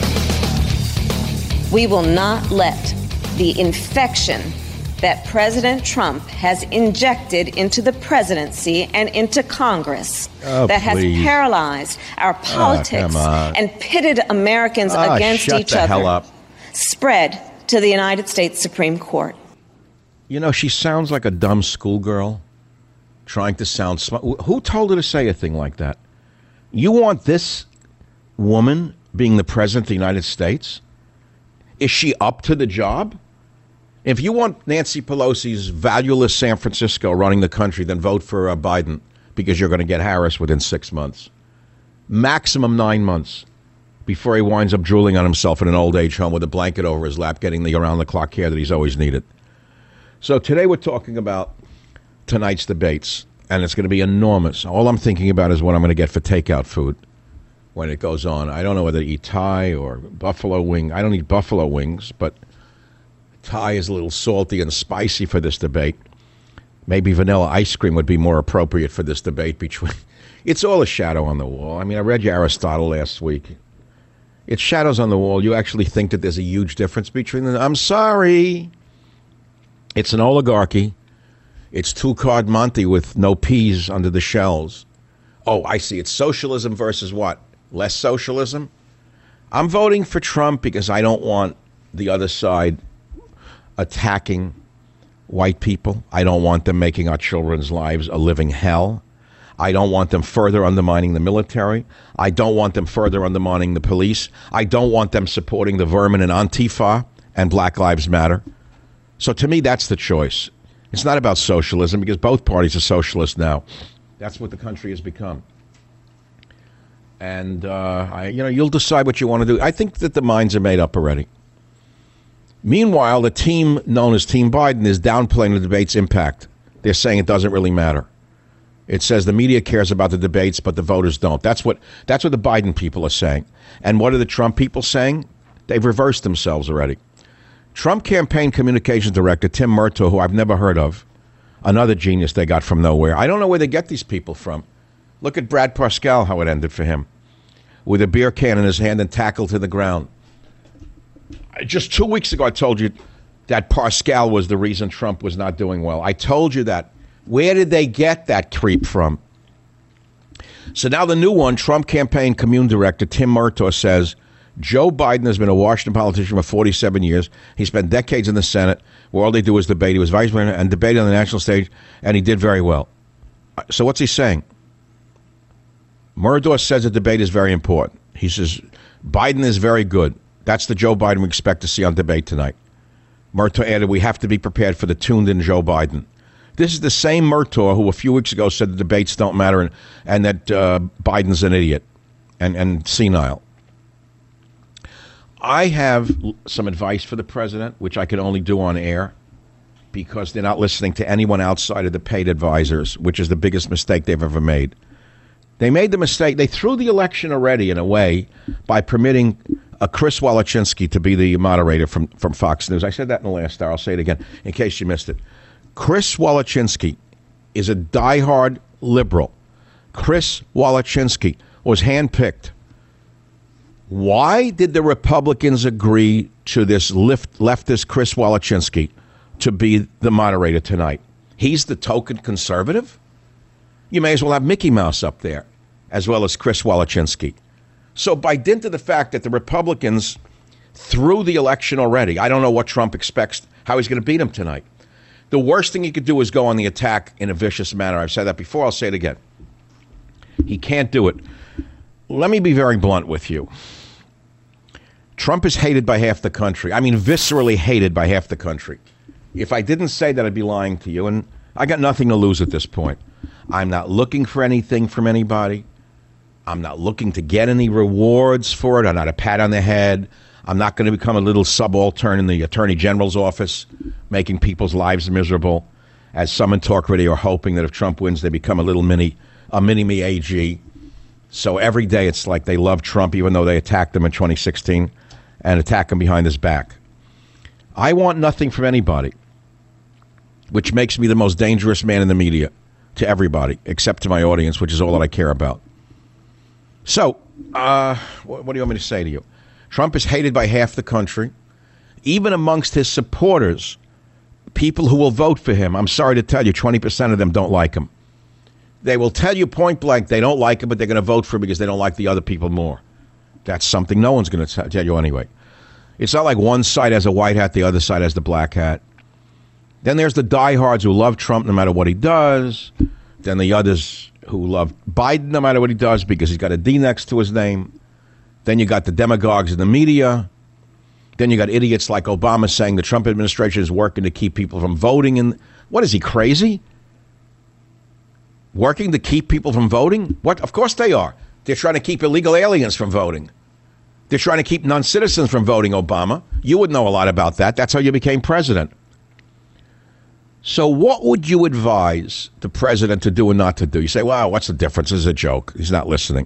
We will not let the infection that President Trump has injected into the presidency and into Congress that has paralyzed our politics and pitted Americans against each other spread to the United States Supreme Court. You know, she sounds like a dumb schoolgirl trying to sound smart. Who told her to say a thing like that? You want this woman being the president of the United States? Is she up to the job? If you want Nancy Pelosi's valueless San Francisco running the country, then vote for Biden, because you're going to get Harris within 6 months. Maximum 9 months before he winds up drooling on himself in an old age home with a blanket over his lap, getting the around-the-clock care that he's always needed. So today we're talking about tonight's debates, and it's going to be enormous. All I'm thinking about is what I'm going to get for takeout food when it goes on. I don't know whether to eat Thai or buffalo wing. I don't eat buffalo wings, but Thai is a little salty and spicy for this debate. Maybe vanilla ice cream would be more appropriate for this debate. It's all a shadow on the wall. I mean, I read you Aristotle last week. It's shadows on the wall. You actually think that there's a huge difference between them? I'm sorry. It's an oligarchy. It's two-card Monte with no peas under the shells. Oh, I see. It's socialism versus what? Less socialism? I'm voting for Trump because I don't want the other side attacking white people. I don't want them making our children's lives a living hell. I don't want them further undermining the military. I don't want them further undermining the police. I don't want them supporting the vermin in Antifa and Black Lives Matter. So to me, that's the choice. It's not about socialism, because both parties are socialist now. That's what the country has become. And, you'll decide what you want to do. I think that the minds are made up already. Meanwhile, the team known as Team Biden is downplaying the debate's impact. They're saying it doesn't really matter. It says the media cares about the debates, but the voters don't. That's what the Biden people are saying. And what are the Trump people saying? They've reversed themselves already. Trump campaign communications director Tim Murtaugh, who I've never heard of, another genius they got from nowhere. I don't know where they get these people from. Look at Brad Parscale, how it ended for him, with a beer can in his hand and tackled to the ground. Just 2 weeks ago, I told you that Parscale was the reason Trump was not doing well. I told you that. Where did they get that creep from? So now the new one, Trump campaign commune director Tim Murtaugh, says Joe Biden has been a Washington politician for 47 years. He spent decades in the Senate, where all they do is debate. He was vice president and debated on the national stage, and he did very well. So what's he saying? Murtaugh says the debate is very important. He says Biden is very good. That's the Joe Biden we expect to see on debate tonight. Murtaugh added, we have to be prepared for the tuned-in Joe Biden. This is the same Murtaugh who a few weeks ago said the debates don't matter and that Biden's an idiot and senile. I have some advice for the president, which I can only do on air because they're not listening to anyone outside of the paid advisors, which is the biggest mistake they've ever made. They made the mistake. They threw the election already in a way by permitting Chris Wolochinsky to be the moderator from Fox News. I said that in the last hour. I'll say it again in case you missed it. Chris Wolochinsky is a diehard liberal. Chris Wolochinsky was handpicked. Why did the Republicans agree to this leftist Chris Wolochinsky to be the moderator tonight. He's the token conservative? You may as well have Mickey Mouse up there, as well as Chris Wallechinsky. So by dint of the fact that the Republicans threw the election already, I don't know what Trump expects, how he's going to beat him tonight. The worst thing he could do is go on the attack in a vicious manner. I've said that before. I'll say it again. He can't do it. Let me be very blunt with you. Trump is hated by half the country. I mean, viscerally hated by half the country. If I didn't say that, I'd be lying to you. And I got nothing to lose at this point. I'm not looking for anything from anybody. I'm not looking to get any rewards for it. I'm not a pat on the head. I'm not going to become a little subaltern in the Attorney General's office, making people's lives miserable, as some in talk radio are hoping that if Trump wins, they become a mini-me AG. So every day it's like they love Trump, even though they attacked him in 2016 and attack him behind his back. I want nothing from anybody, which makes me the most dangerous man in the media to everybody, except to my audience, which is all that I care about. So, what do you want me to say to you? Trump is hated by half the country, even amongst his supporters, people who will vote for him. I'm sorry to tell you, 20% of them don't like him. They will tell you point blank they don't like him, but they're going to vote for him because they don't like the other people more. That's something no one's going to tell you anyway. It's not like one side has a white hat, the other side has the black hat. Then there's the diehards who love Trump no matter what he does. Then the others who love Biden no matter what he does because he's got a D next to his name. Then you got the demagogues in the media. Then you got idiots like Obama saying the Trump administration is working to keep people from voting. And what is he, crazy? Working to keep people from voting? What? Of course they are. They're trying to keep illegal aliens from voting. They're trying to keep non-citizens from voting, Obama. You would know a lot about that. That's how you became president. So what would you advise the president to do and not to do? You say, wow, what's the difference? This is a joke. He's not listening.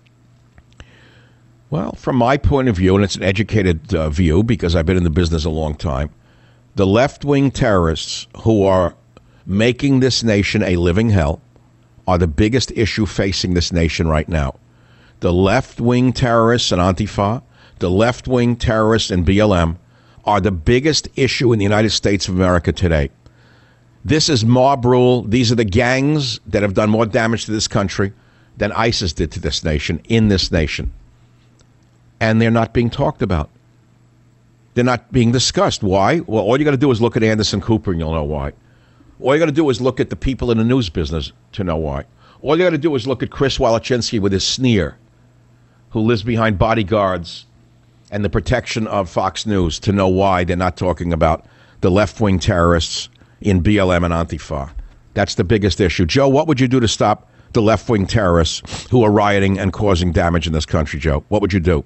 Well, from my point of view, and it's an educated view because I've been in the business a long time, the left-wing terrorists who are making this nation a living hell are the biggest issue facing this nation right now. The left-wing terrorists in Antifa, the left-wing terrorists in BLM are the biggest issue in the United States of America today. This is mob rule. These are the gangs that have done more damage to this country than ISIS did to this nation, in this nation. And they're not being talked about. They're not being discussed. Why? Well, all you got to do is look at Anderson Cooper and you'll know why. All you got to do is look at the people in the news business to know why. All you got to do is look at Chris Wallechinsky with his sneer, who lives behind bodyguards and the protection of Fox News, to know why they're not talking about the left-wing terrorists in BLM and Antifa. That's the biggest issue. Joe, what would you do to stop the left-wing terrorists who are rioting and causing damage in this country, Joe? What would you do?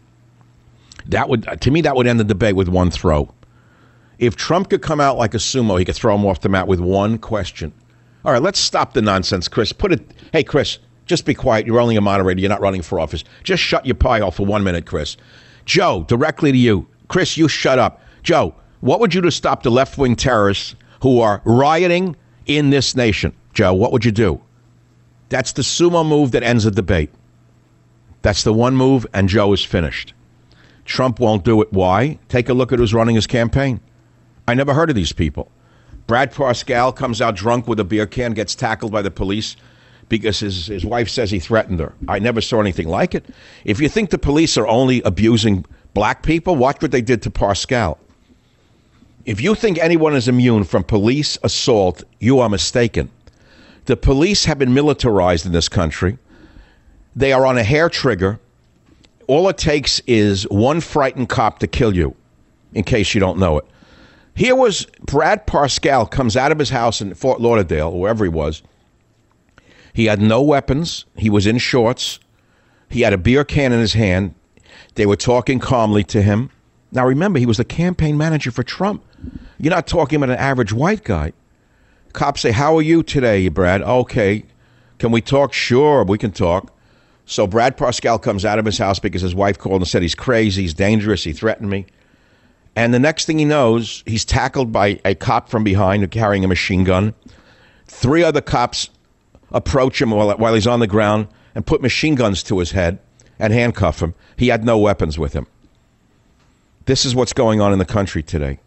That would, to me, that would end the debate with one throw. If Trump could come out like a sumo, he could throw him off the mat with one question. All right, let's stop the nonsense, Chris. Hey, Chris, just be quiet. You're only a moderator. You're not running for office. Just shut your pie off for 1 minute, Chris. Joe, directly to you. Chris, you shut up. Joe, what would you do to stop the left-wing terrorists who are rioting in this nation? Joe, what would you do? That's the sumo move that ends the debate. That's the one move, and Joe is finished. Trump won't do it. Why? Take a look at who's running his campaign. I never heard of these people. Brad Parscale comes out drunk with a beer can, gets tackled by the police because his wife says he threatened her. I never saw anything like it. If you think the police are only abusing black people, watch what they did to Parscale. If you think anyone is immune from police assault, you are mistaken. The police have been militarized in this country. They are on a hair trigger. All it takes is one frightened cop to kill you, in case you don't know it. Here was Brad Parscale comes out of his house in Fort Lauderdale, wherever he was. He had no weapons. He was in shorts. He had a beer can in his hand. They were talking calmly to him. Now, remember, he was the campaign manager for Trump. You're not talking about an average white guy. Cops say, how are you today, Brad? Okay. Can we talk? Sure, we can talk. So Brad Parscale comes out of his house because his wife called and said he's crazy, he's dangerous, he threatened me. And the next thing he knows, he's tackled by a cop from behind carrying a machine gun. 3 other cops approach him while he's on the ground and put machine guns to his head and handcuff him. He had no weapons with him. This is what's going on in the country today.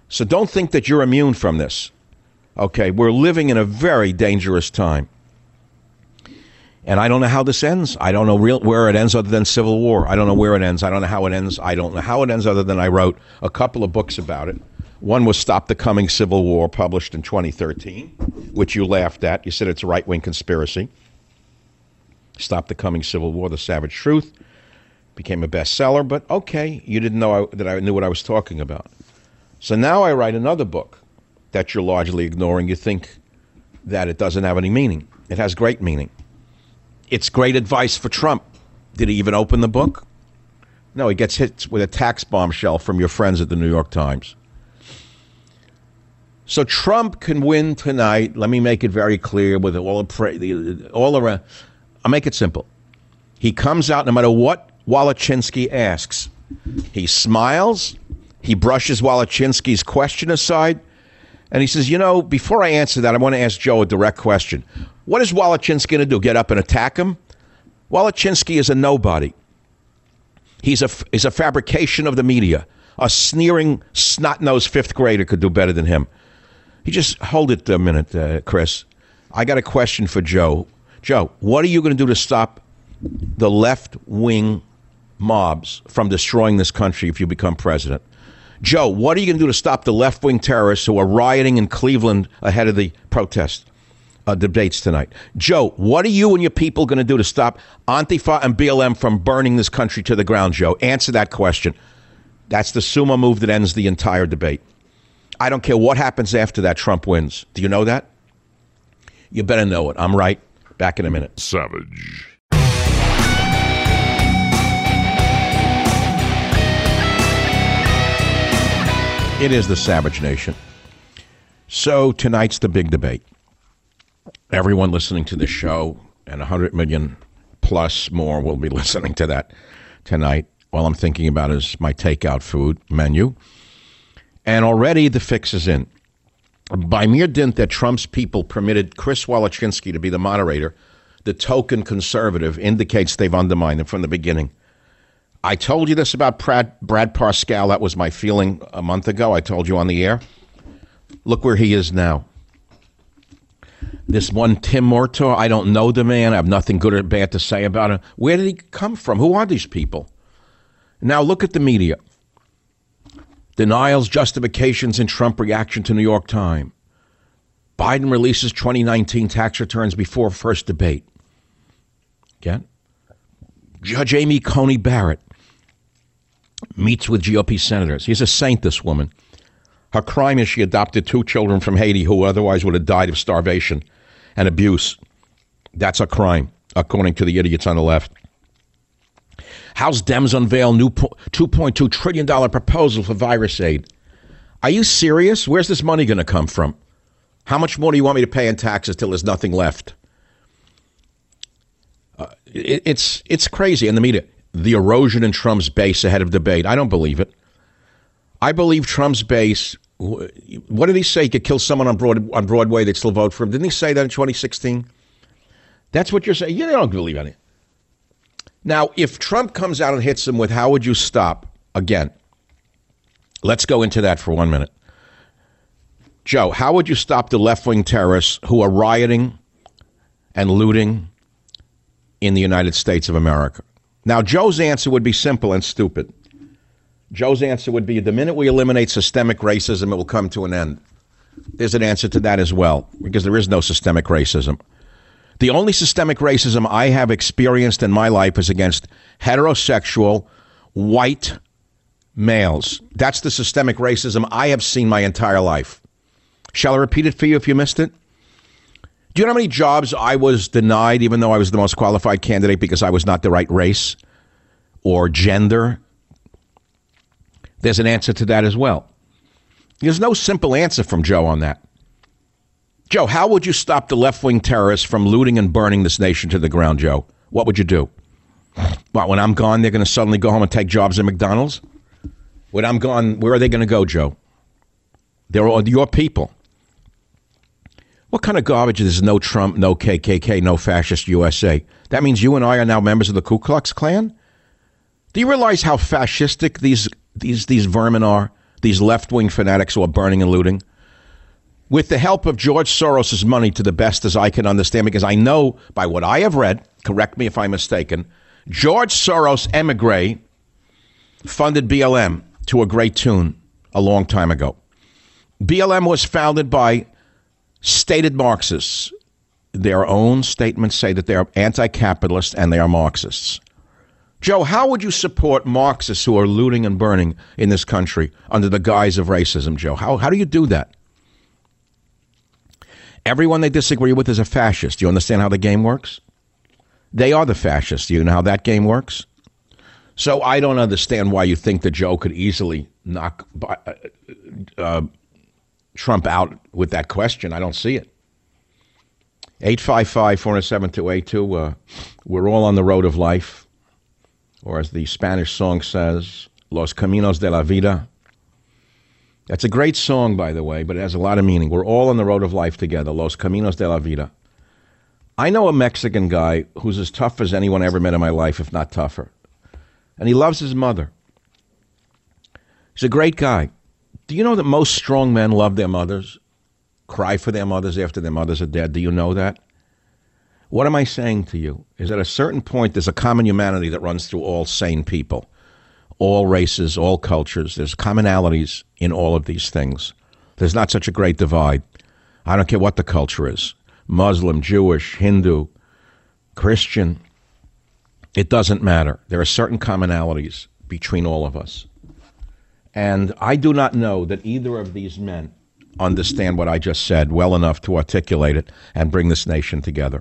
So don't think that you're immune from this. Okay, we're living in a very dangerous time. And I don't know how this ends. I don't know where it ends other than civil war. I don't know where it ends. I don't know how it ends. I don't know how it ends other than I wrote a couple of books about it. One was Stop the Coming Civil War, published in 2013, which you laughed at. You said it's a right-wing conspiracy. Stop the Coming Civil War, The Savage Truth. Became a bestseller, but okay, you didn't know that I knew what I was talking about. So now I write another book that you're largely ignoring. You think that it doesn't have any meaning. It has great meaning. It's great advice for Trump. Did he even open the book? No, he gets hit with a tax bombshell from your friends at the New York Times. So Trump can win tonight. Let me make it very clear with all around. I'll make it simple. He comes out no matter what Walachinsky asks. He smiles. He brushes Walachinsky's question aside. And he says, before I answer that, I want to ask Joe a direct question. What is Walachinsky going to do? Get up and attack him? Walachinsky is a nobody. He's a fabrication of the media. A sneering, snot-nosed fifth grader could do better than him. You just hold it a minute, Chris. I got a question for Joe. Joe, what are you going to do to stop the left-wing mobs from destroying this country if you become president? Joe, what are you going to do to stop the left-wing terrorists who are rioting in Cleveland ahead of the protest debates tonight? Joe, what are you and your people going to do to stop Antifa and BLM from burning this country to the ground, Joe? Answer that question. That's the sumo move that ends the entire debate. I don't care what happens after that, Trump wins. Do you know that? You better know it. I'm right. Back in a minute. Savage. It is the Savage Nation. So tonight's the big debate. Everyone listening to this show, and 100 million plus more will be listening to that tonight. All I'm thinking about is my takeout food menu. And already the fix is in. By mere dint that Trump's people permitted Chris Walachinsky to be the moderator, the token conservative indicates they've undermined him from the beginning. I told you this about Brad Parscale. That was my feeling a month ago. I told you on the air. Look where he is now. This one Tim Murtaugh, I don't know the man. I have nothing good or bad to say about him. Where did he come from? Who are these people? Now look at the media. Denials, justifications in Trump reaction to New York Times. Biden releases 2019 tax returns before first debate. Again. Judge Amy Coney Barrett meets with GOP senators. She's a saint, this woman. Her crime is she adopted 2 children from Haiti who otherwise would have died of starvation and abuse. That's a crime, according to the idiots on the left. House Dems unveil new $2.2 trillion proposal for virus aid. Are you serious? Where's this money going to come from? How much more do you want me to pay in taxes till there's nothing left? It's crazy in the media. The erosion in Trump's base ahead of debate. I don't believe it. I believe Trump's base. What did he say? He could kill someone on Broadway. They'd still vote for him. Didn't he say that in 2016? That's what you're saying. You don't believe any. Now, if Trump comes out and hits him with how would you stop? Again, let's go into that for 1 minute. Joe, how would you stop the left-wing terrorists who are rioting and looting in the United States of America? Now, Joe's answer would be simple and stupid. Joe's answer would be the minute we eliminate systemic racism, it will come to an end. There's an answer to that as well, because there is no systemic racism. The only systemic racism I have experienced in my life is against heterosexual, white males. That's the systemic racism I have seen my entire life. Shall I repeat it for you if you missed it? Do you know how many jobs I was denied, even though I was the most qualified candidate because I was not the right race or gender? There's an answer to that as well. There's no simple answer from Joe on that. Joe, how would you stop the left-wing terrorists from looting and burning this nation to the ground, Joe? What would you do? What, when I'm gone, they're going to suddenly go home and take jobs at McDonald's? When I'm gone, where are they going to go, Joe? They're all your people. What kind of garbage is no Trump, no KKK, no fascist USA? That means you and I are now members of the Ku Klux Klan? Do you realize how fascistic these vermin are? these left-wing fanatics who are burning and looting? With the help of George Soros' money, to the best as I can understand, because I know by what I have read, correct me if I'm mistaken, George Soros emigre funded BLM to a great tune a long time ago. BLM was founded by stated Marxists. Their own statements say that they are anti-capitalist and they are Marxists. Joe, how would you support Marxists who are looting and burning in this country under the guise of racism, Joe? How do you do that? Everyone they disagree with is a fascist. Do you understand how the game works? They are the fascists. Do you know how that game works? So I don't understand why you think that Joe could easily knock Trump out with that question. I don't see it. 855-407-2882. We're all on the road of life. Or as the Spanish song says, Los Caminos de la Vida. That's a great song, by the way, but it has a lot of meaning. We're all on the road of life together. Los Caminos de la Vida. I know a Mexican guy who's as tough as anyone I ever met in my life, if not tougher. And he loves his mother. He's a great guy. Do you know that most strong men love their mothers? Cry for their mothers after their mothers are dead? Do you know that? What am I saying to you? Is at a certain point, there's a common humanity that runs through all sane people. All races, all cultures. There's commonalities in all of these things. There's not such a great divide. I don't care what the culture is. Muslim, Jewish, Hindu, Christian. It doesn't matter. There are certain commonalities between all of us. And I do not know that either of these men understand what I just said well enough to articulate it and bring this nation together.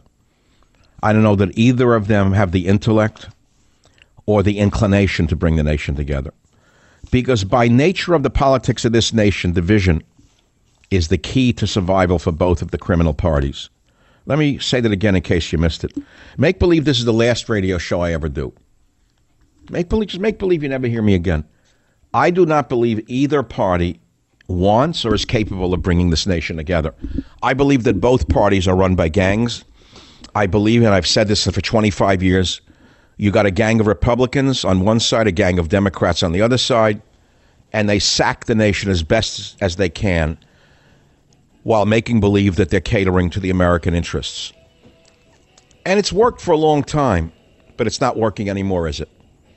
I don't know that either of them have the intellect or the inclination to bring the nation together. Because by nature of the politics of this nation, division is the key to survival for both of the criminal parties. Let me say that again in case you missed it. Make believe this is the last radio show I ever do. Just make believe you never hear me again. I do not believe either party wants or is capable of bringing this nation together. I believe that both parties are run by gangs. I believe, and I've said this for 25 years, you got a gang of Republicans on one side, a gang of Democrats on the other side, and they sack the nation as best as they can while making believe that they're catering to the American interests. And it's worked for a long time, but it's not working anymore, is it?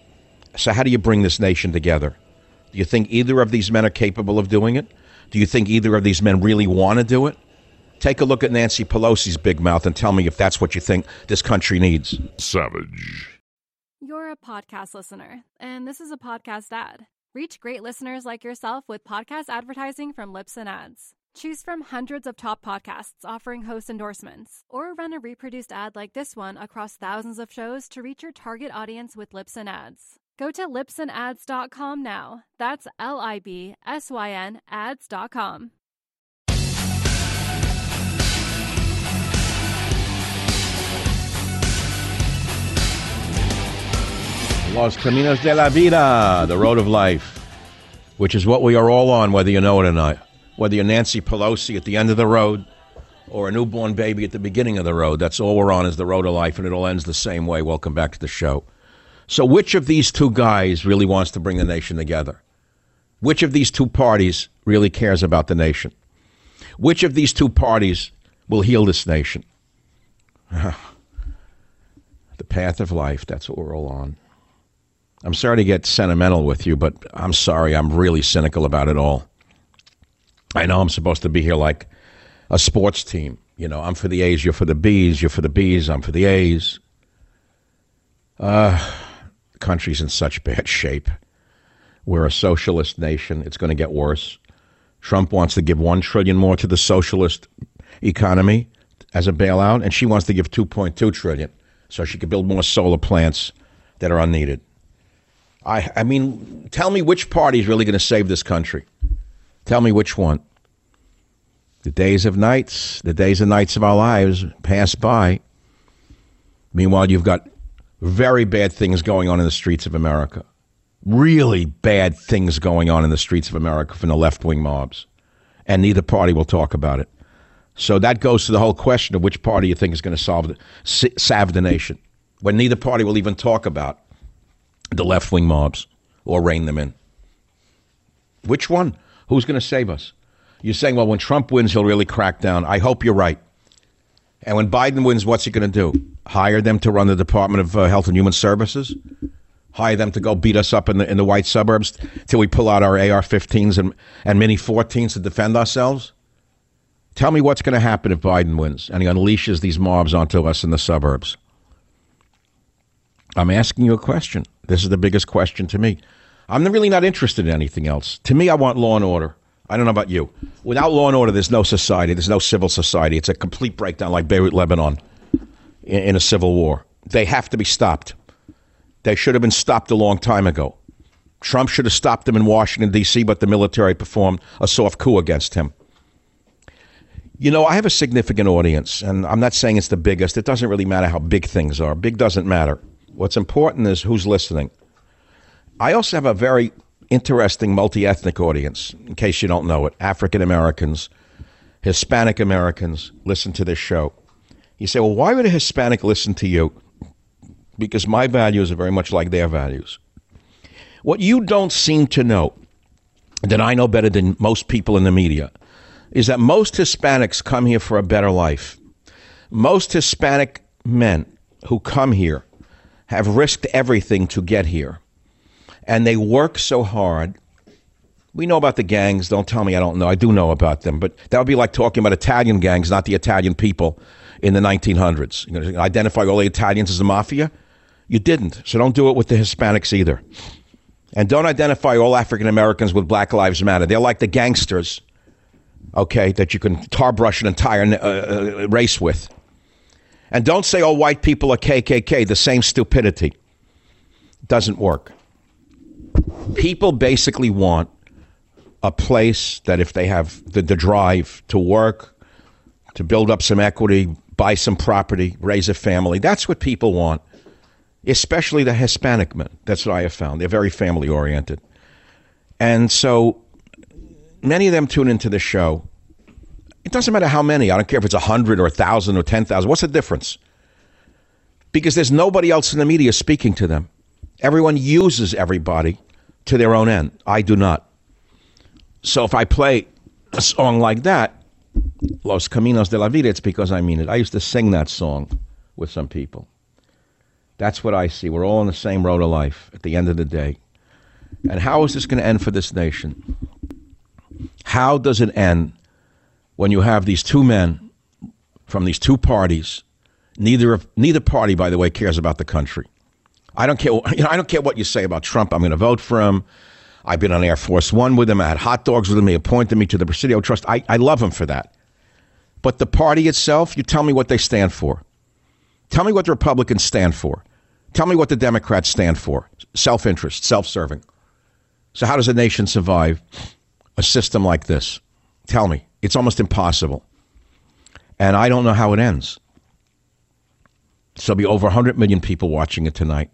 So how do you bring this nation together? Do you think either of these men are capable of doing it? Do you think either of these men really want to do it? Take a look at Nancy Pelosi's big mouth and tell me if that's what you think this country needs. Savage. You're a podcast listener, and this is a podcast ad. Reach great listeners like yourself with podcast advertising from Libsyn Ads. Choose from hundreds of top podcasts offering host endorsements, or run a reproduced ad like this one across thousands of shows to reach your target audience with Libsyn Ads. Go to libsynads.com now. That's LIBSYN ads.com. Los Caminos de la Vida, the road of life, which is what we are all on, whether you know it or not. Whether you're Nancy Pelosi at the end of the road or a newborn baby at the beginning of the road, that's all we're on is the road of life, and it all ends the same way. Welcome back to the show. So which of these two guys really wants to bring the nation together? Which of these two parties really cares about the nation? Which of these two parties will heal this nation? The path of life, that's what we're all on. I'm sorry to get sentimental with you, but I'm sorry, I'm really cynical about it all. I know I'm supposed to be here like a sports team. You know, I'm for the A's, you're for the B's, you're for the B's, I'm for the A's. The country's in such bad shape. We're a socialist nation. It's going to get worse. Trump wants to give $1 trillion more to the socialist economy as a bailout, and she wants to give $2.2 trillion so she could build more solar plants that are unneeded. I mean, tell me which party is really going to save this country. Tell me which one. The days and nights of our lives pass by. Meanwhile, you've got very bad things going on in the streets of America. Really bad things going on in the streets of America from the left-wing mobs. And neither party will talk about it. So that goes to the whole question of which party you think is going to salve the nation, when neither party will even talk about the left-wing mobs or rein them in. Which one? Who's going to save us? You're saying, well, when Trump wins, he'll really crack down. I hope you're right. And when Biden wins, what's he going to do? Hire them to run the Department of Health and Human Services? Hire them to go beat us up in the white suburbs till we pull out our AR-15s and Mini-14s to defend ourselves? Tell me what's going to happen if Biden wins and he unleashes these mobs onto us in the suburbs. I'm asking you a question. This is the biggest question to me. I'm really not interested in anything else. To me, I want law and order. I don't know about you. Without law and order, there's no society. There's no civil society. It's a complete breakdown like Beirut, Lebanon, in a civil war. They have to be stopped. They should have been stopped a long time ago. Trump should have stopped them in Washington, D.C., but the military performed a soft coup against him. You know, I have a significant audience, and I'm not saying it's the biggest. It doesn't really matter how big things are. Big doesn't matter. What's important is who's listening. I also have a very interesting multi-ethnic audience, in case you don't know it. African Americans, Hispanic Americans listen to this show. You say, well, why would a Hispanic listen to you? Because my values are very much like their values. What you don't seem to know, that I know better than most people in the media, is that most Hispanics come here for a better life. Most Hispanic men who come here have risked everything to get here. And they work so hard. We know about the gangs. Don't tell me I don't know. I do know about them. But that would be like talking about Italian gangs, not the Italian people in the 1900s. You're going to identify all the Italians as the mafia? You didn't. So don't do it with the Hispanics either. And don't identify all African Americans with Black Lives Matter. They're like the gangsters, okay, that you can tar brush an entire race with. And don't say all white people are KKK, the same stupidity. Doesn't work. People basically want a place that if they have the drive to work, to build up some equity, buy some property, raise a family, that's what people want, especially the Hispanic men. That's what I have found. They're very family-oriented. And so many of them tune into the show. It doesn't matter how many. I don't care if it's 100 or 1,000 or 10,000. What's the difference? Because there's nobody else in the media speaking to them. Everyone uses everybody to their own end. I do not. So if I play a song like that, Los Caminos de la Vida, it's because I mean it. I used to sing that song with some people. That's what I see. We're all on the same road of life at the end of the day. And how is this going to end for this nation? How does it end when you have these two men from these two parties? Neither party, by the way, cares about the country. I don't care. I don't care what you say about Trump. I'm going to vote for him. I've been on Air Force One with him. I had hot dogs with him. He appointed me to the Presidio Trust. I love him for that. But the party itself, you tell me what they stand for. Tell me what the Republicans stand for. Tell me what the Democrats stand for. Self-interest, self-serving. So how does a nation survive a system like this? Tell me. It's almost impossible. And I don't know how it ends. So there'll be over 100 million people watching it tonight.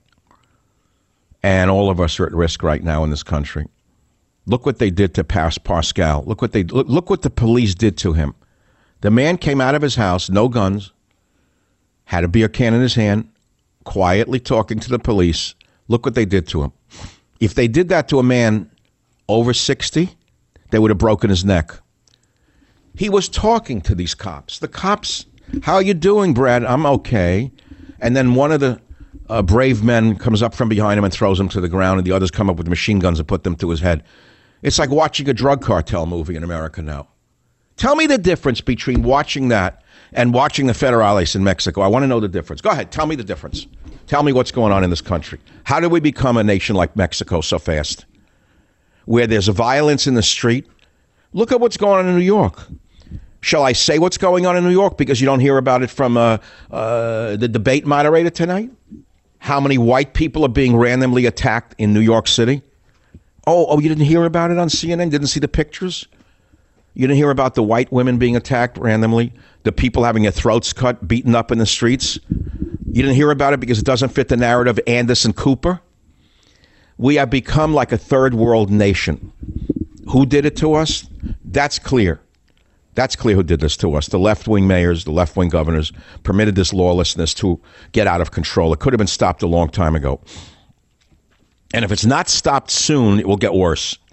And all of us are at risk right now in this country. Look what they did to Pascal. Look what the police did to him. The man came out of his house, no guns, had a beer can in his hand, quietly talking to the police. Look what they did to him. If they did that to a man over 60, they would have broken his neck. He was talking to these cops. The cops, how are you doing, Brad? I'm okay. And then one of the brave men comes up from behind him and throws him to the ground, and the others come up with machine guns and put them to his head. It's like watching a drug cartel movie in America now. Tell me the difference between watching that and watching the Federales in Mexico. I want to know the difference. Go ahead. Tell me the difference. Tell me what's going on in this country. How did we become a nation like Mexico so fast? Where there's violence in the street. Look at what's going on in New York. Shall I say what's going on in New York because you don't hear about it from the debate moderator tonight? How many white people are being randomly attacked in New York City? Oh, you didn't hear about it on CNN? Didn't see the pictures? You didn't hear about the white women being attacked randomly? The people having their throats cut, beaten up in the streets? You didn't hear about it because it doesn't fit the narrative of Anderson Cooper? We have become like a third world nation. Who did it to us? That's clear. That's clear who did this to us. The left-wing mayors, the left-wing governors permitted this lawlessness to get out of control. It could have been stopped a long time ago. And if it's not stopped soon, it will get worse.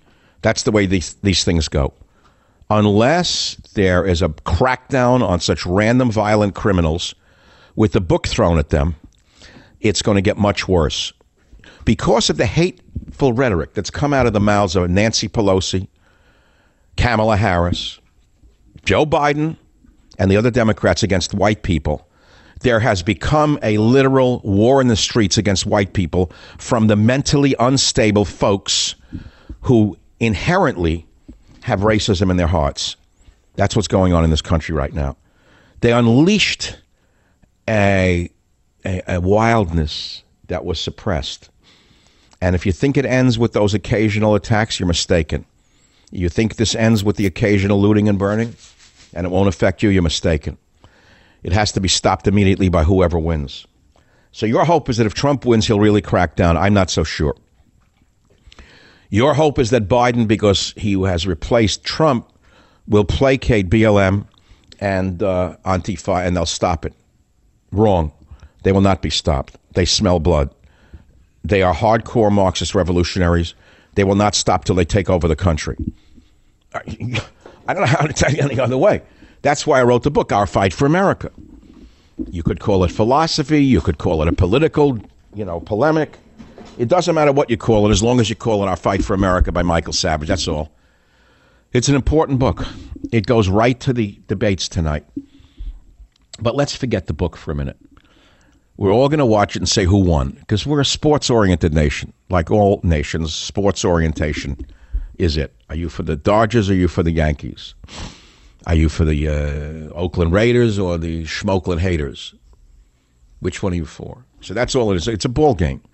That's the way these things go. Unless there is a crackdown on such random violent criminals with the book thrown at them, it's going to get much worse. Because of the hateful rhetoric that's come out of the mouths of Nancy Pelosi, Kamala Harris, Joe Biden, and the other Democrats against white people, there has become a literal war in the streets against white people from the mentally unstable folks who inherently have racism in their hearts. That's what's going on in this country right now. They unleashed a wildness that was suppressed. And if you think it ends with those occasional attacks, you're mistaken. You think this ends with the occasional looting and burning, and it won't affect you, you're mistaken. It has to be stopped immediately by whoever wins. So your hope is that if Trump wins, he'll really crack down. I'm not so sure. Your hope is that Biden, because he has replaced Trump, will placate BLM and Antifa, and they'll stop it. Wrong. They will not be stopped. They smell blood. They are hardcore Marxist revolutionaries. They will not stop till they take over the country. I don't know how to tell you any other way. That's why I wrote the book, Our Fight for America. You could call it philosophy. You could call it a political, polemic. It doesn't matter what you call it, as long as you call it Our Fight for America by Michael Savage. That's all. It's an important book. It goes right to the debates tonight. But let's forget the book for a minute. We're all going to watch it and say who won, because we're a sports-oriented nation. Like all nations, sports orientation is it. Are you for the Dodgers or are you for the Yankees? Are you for the Oakland Raiders or the Schmokeland Haters? Which one are you for? So that's all it is. It's a ball game.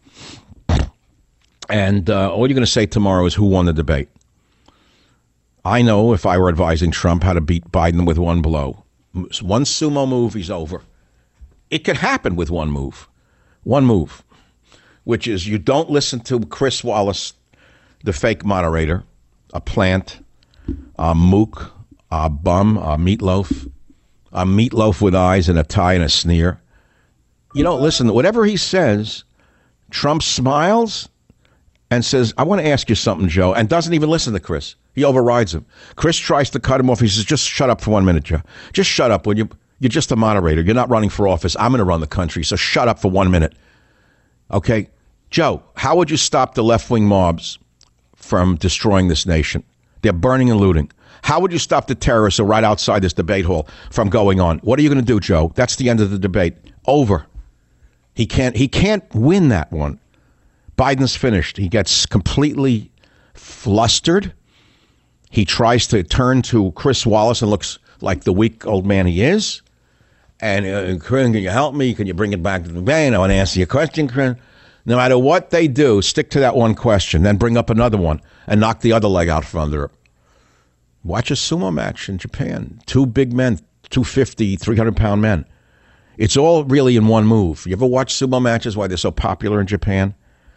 And all you're going to say tomorrow is who won the debate. I know if I were advising Trump how to beat Biden with one blow. One sumo move, he's over. It could happen with one move. One move, which is you don't listen to Chris Wallace, the fake moderator, a plant, a mook, a bum, a meatloaf with eyes and a tie and a sneer. You don't listen. Whatever he says, Trump smiles and says, I want to ask you something, Joe, and doesn't even listen to Chris. He overrides him. Chris tries to cut him off. He says, just shut up for 1 minute, Joe. Just shut up. You're just a moderator. You're not running for office. I'm going to run the country, so shut up for 1 minute. Okay? Joe, how would you stop the left-wing mobs from destroying this nation? They're burning and looting. How would you stop the terrorists who are right outside this debate hall from going on? What are you going to do, Joe? That's the end of the debate. Over. He can't win that one. Biden's finished. He gets completely flustered. He tries to turn to Chris Wallace and looks like the weak old man he is. And, can you help me? Can you bring it back to the debate? I want to answer your question, Chris. No matter what they do, stick to that one question, then bring up another one and knock the other leg out from under it. Watch a sumo match in Japan. Two big men, 250, 300-pound men. It's all really in one move. You ever watch sumo matches, why they're so popular in Japan?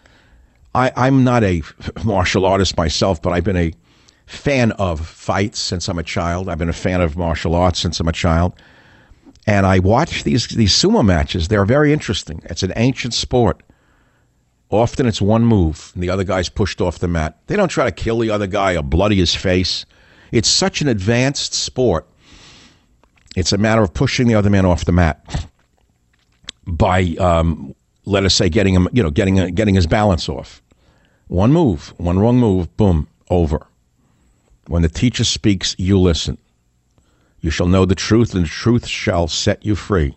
I'm not a martial artist myself, but I've been a fan of fights since I'm a child. I've been a fan of martial arts since I'm a child. And I watch these sumo matches. They're very interesting. It's an ancient sport. Often it's one move, and the other guy's pushed off the mat. They don't try to kill the other guy or bloody his face. It's such an advanced sport. It's a matter of pushing the other man off the mat by, let us say, getting him, getting his balance off. One move, one wrong move, boom, over. When the teacher speaks, you listen. You shall know the truth, and the truth shall set you free.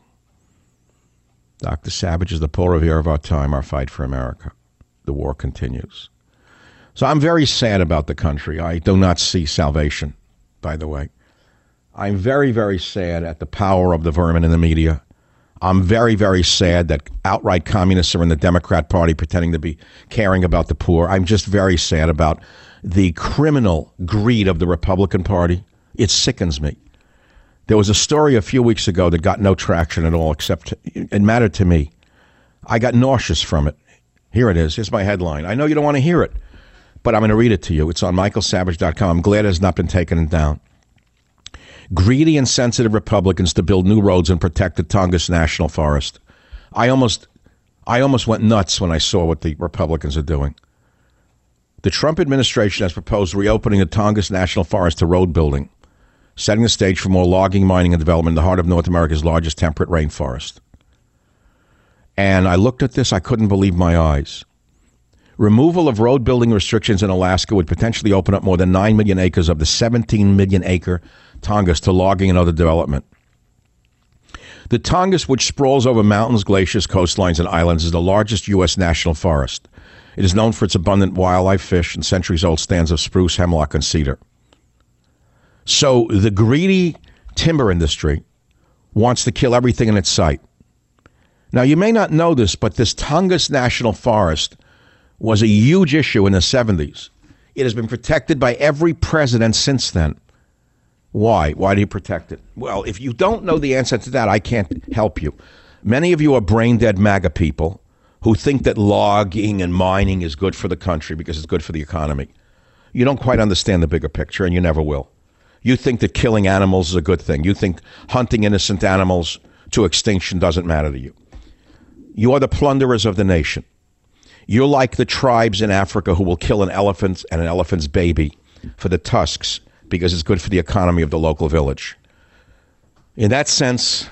Dr. Savage is the Paul Revere of our time, Our Fight for America. The war continues. So I'm very sad about the country. I do not see salvation, by the way. I'm very, very sad at the power of the vermin in the media. I'm very, very sad that outright communists are in the Democrat Party pretending to be caring about the poor. I'm just very sad about the criminal greed of the Republican Party. It sickens me. There was a story a few weeks ago that got no traction at all, except it mattered to me. I got nauseous from it. Here it is. Here's my headline. I know you don't want to hear it, but I'm going to read it to you. It's on michaelsavage.com. I'm glad it has not been taken down. Greedy and sensitive Republicans to build new roads and protect the Tongass National Forest. I almost went nuts when I saw what the Republicans are doing. The Trump administration has proposed reopening the Tongass National Forest to road building, setting the stage for more logging, mining, and development in the heart of North America's largest temperate rainforest. And I looked at this, I couldn't believe my eyes. Removal of road building restrictions in Alaska would potentially open up more than 9 million acres of the 17 million acre Tongass to logging and other development. The Tongass, which sprawls over mountains, glaciers, coastlines, and islands, is the largest U.S. national forest. It is known for its abundant wildlife, fish, and centuries-old stands of spruce, hemlock, and cedar. So the greedy timber industry wants to kill everything in its sight. Now, you may not know this, but this Tongass National Forest was a huge issue in the 70s. It has been protected by every president since then. Why? Why do you protect it? Well, if you don't know the answer to that, I can't help you. Many of you are brain-dead MAGA people who think that logging and mining is good for the country because it's good for the economy. You don't quite understand the bigger picture, and you never will. You think that killing animals is a good thing. You think hunting innocent animals to extinction doesn't matter to you. You are the plunderers of the nation. You're like the tribes in Africa who will kill an elephant and an elephant's baby for the tusks because it's good for the economy of the local village. In that sense,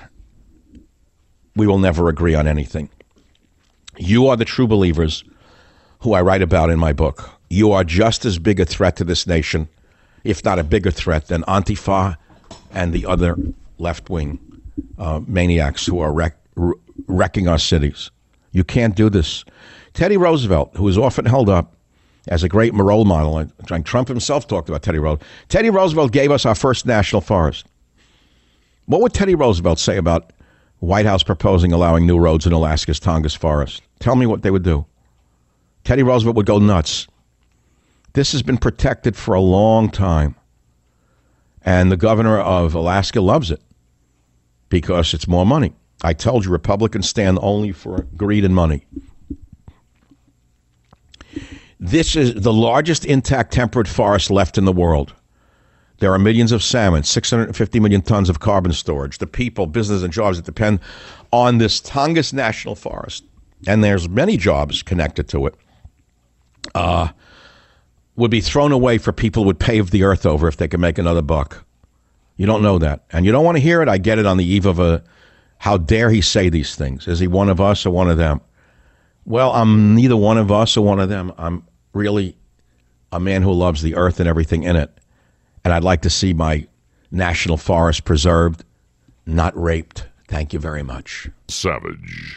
we will never agree on anything. You are the true believers who I write about in my book. You are just as big a threat to this nation, if not a bigger threat, than Antifa and the other left-wing maniacs who are wrecking our cities. You can't do this. Teddy Roosevelt, who is often held up as a great role model, Trump himself talked about Teddy Roosevelt. Teddy Roosevelt gave us our first national forest. What would Teddy Roosevelt say about White House proposing allowing new roads in Alaska's Tongass Forest? Tell me what they would do. Teddy Roosevelt would go nuts. This has been protected for a long time. And the governor of Alaska loves it because it's more money. I told you, Republicans stand only for greed and money. This is the largest intact temperate forest left in the world. There are millions of salmon, 650 million tons of carbon storage. The people, business, and jobs that depend on this Tongass National Forest, and there's many jobs connected to it, would be thrown away for people who would pave the earth over if they could make another buck. You don't know that. And you don't want to hear it. I get it on the eve of how dare he say these things? Is he one of us or one of them? Well, I'm neither one of us or one of them. I'm really a man who loves the earth and everything in it. And I'd like to see my national forest preserved, not raped. Thank you very much. Savage.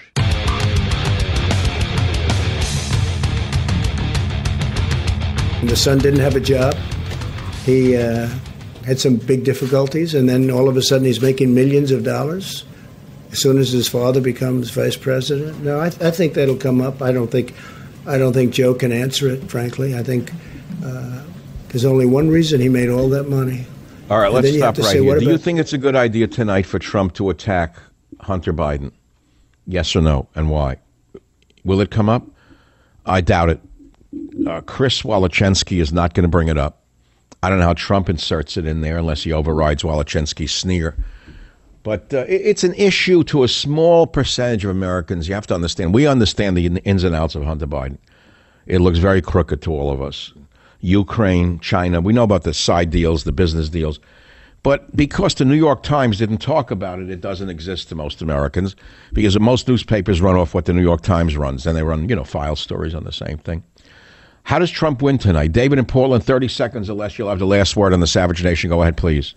The son didn't have a job. He had some big difficulties, and then all of a sudden he's making millions of dollars as soon as his father becomes vice president. No, I think that'll come up. I don't think Joe can answer it, frankly. I think there's only one reason he made all that money. All right, let's stop right here. Do you think it's a good idea tonight for Trump to attack Hunter Biden? Yes or no, and why? Will it come up? I doubt it. Chris Walachensky is not going to bring it up. I don't know how Trump inserts it in there unless he overrides Walachensky's sneer. But it's an issue to a small percentage of Americans. You have to understand. We understand the ins and outs of Hunter Biden. It looks very crooked to all of us. Ukraine, China, we know about the side deals, the business deals. But because the New York Times didn't talk about it, it doesn't exist to most Americans. Because most newspapers run off what the New York Times runs. And they run, file stories on the same thing. How does Trump win tonight? David in Portland, 30 seconds or less. You'll have the last word on the Savage Nation. Go ahead, please.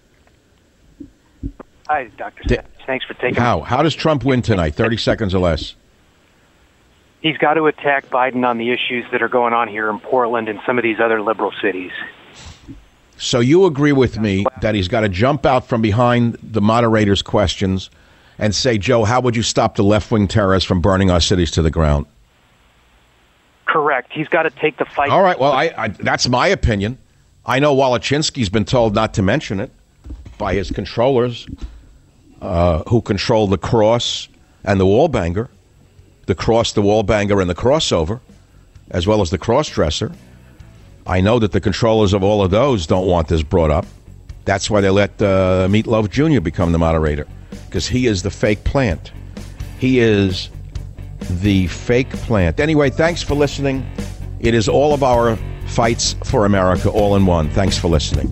Hi, Dr. Savage. Thanks for taking How does Trump win tonight? 30 seconds or less. He's got to attack Biden on the issues that are going on here in Portland and some of these other liberal cities. So you agree with me that he's got to jump out from behind the moderator's questions and say, Joe, how would you stop the left-wing terrorists from burning our cities to the ground? Correct. He's got to take the fight. All right. Well, I that's my opinion. I know Walachensky's been told not to mention it by his controllers who control the cross and the wallbanger, the cross, the wallbanger, and the crossover, as well as the cross-dresser. I know that the controllers of all of those don't want this brought up. That's why they let Meatloaf Jr. become the moderator, because he is the fake plant. He is the fake plant. Anyway, thanks for listening. It is all of our fights for America all in one. Thanks for listening.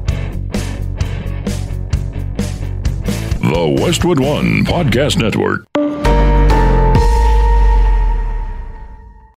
The Westwood One Podcast Network.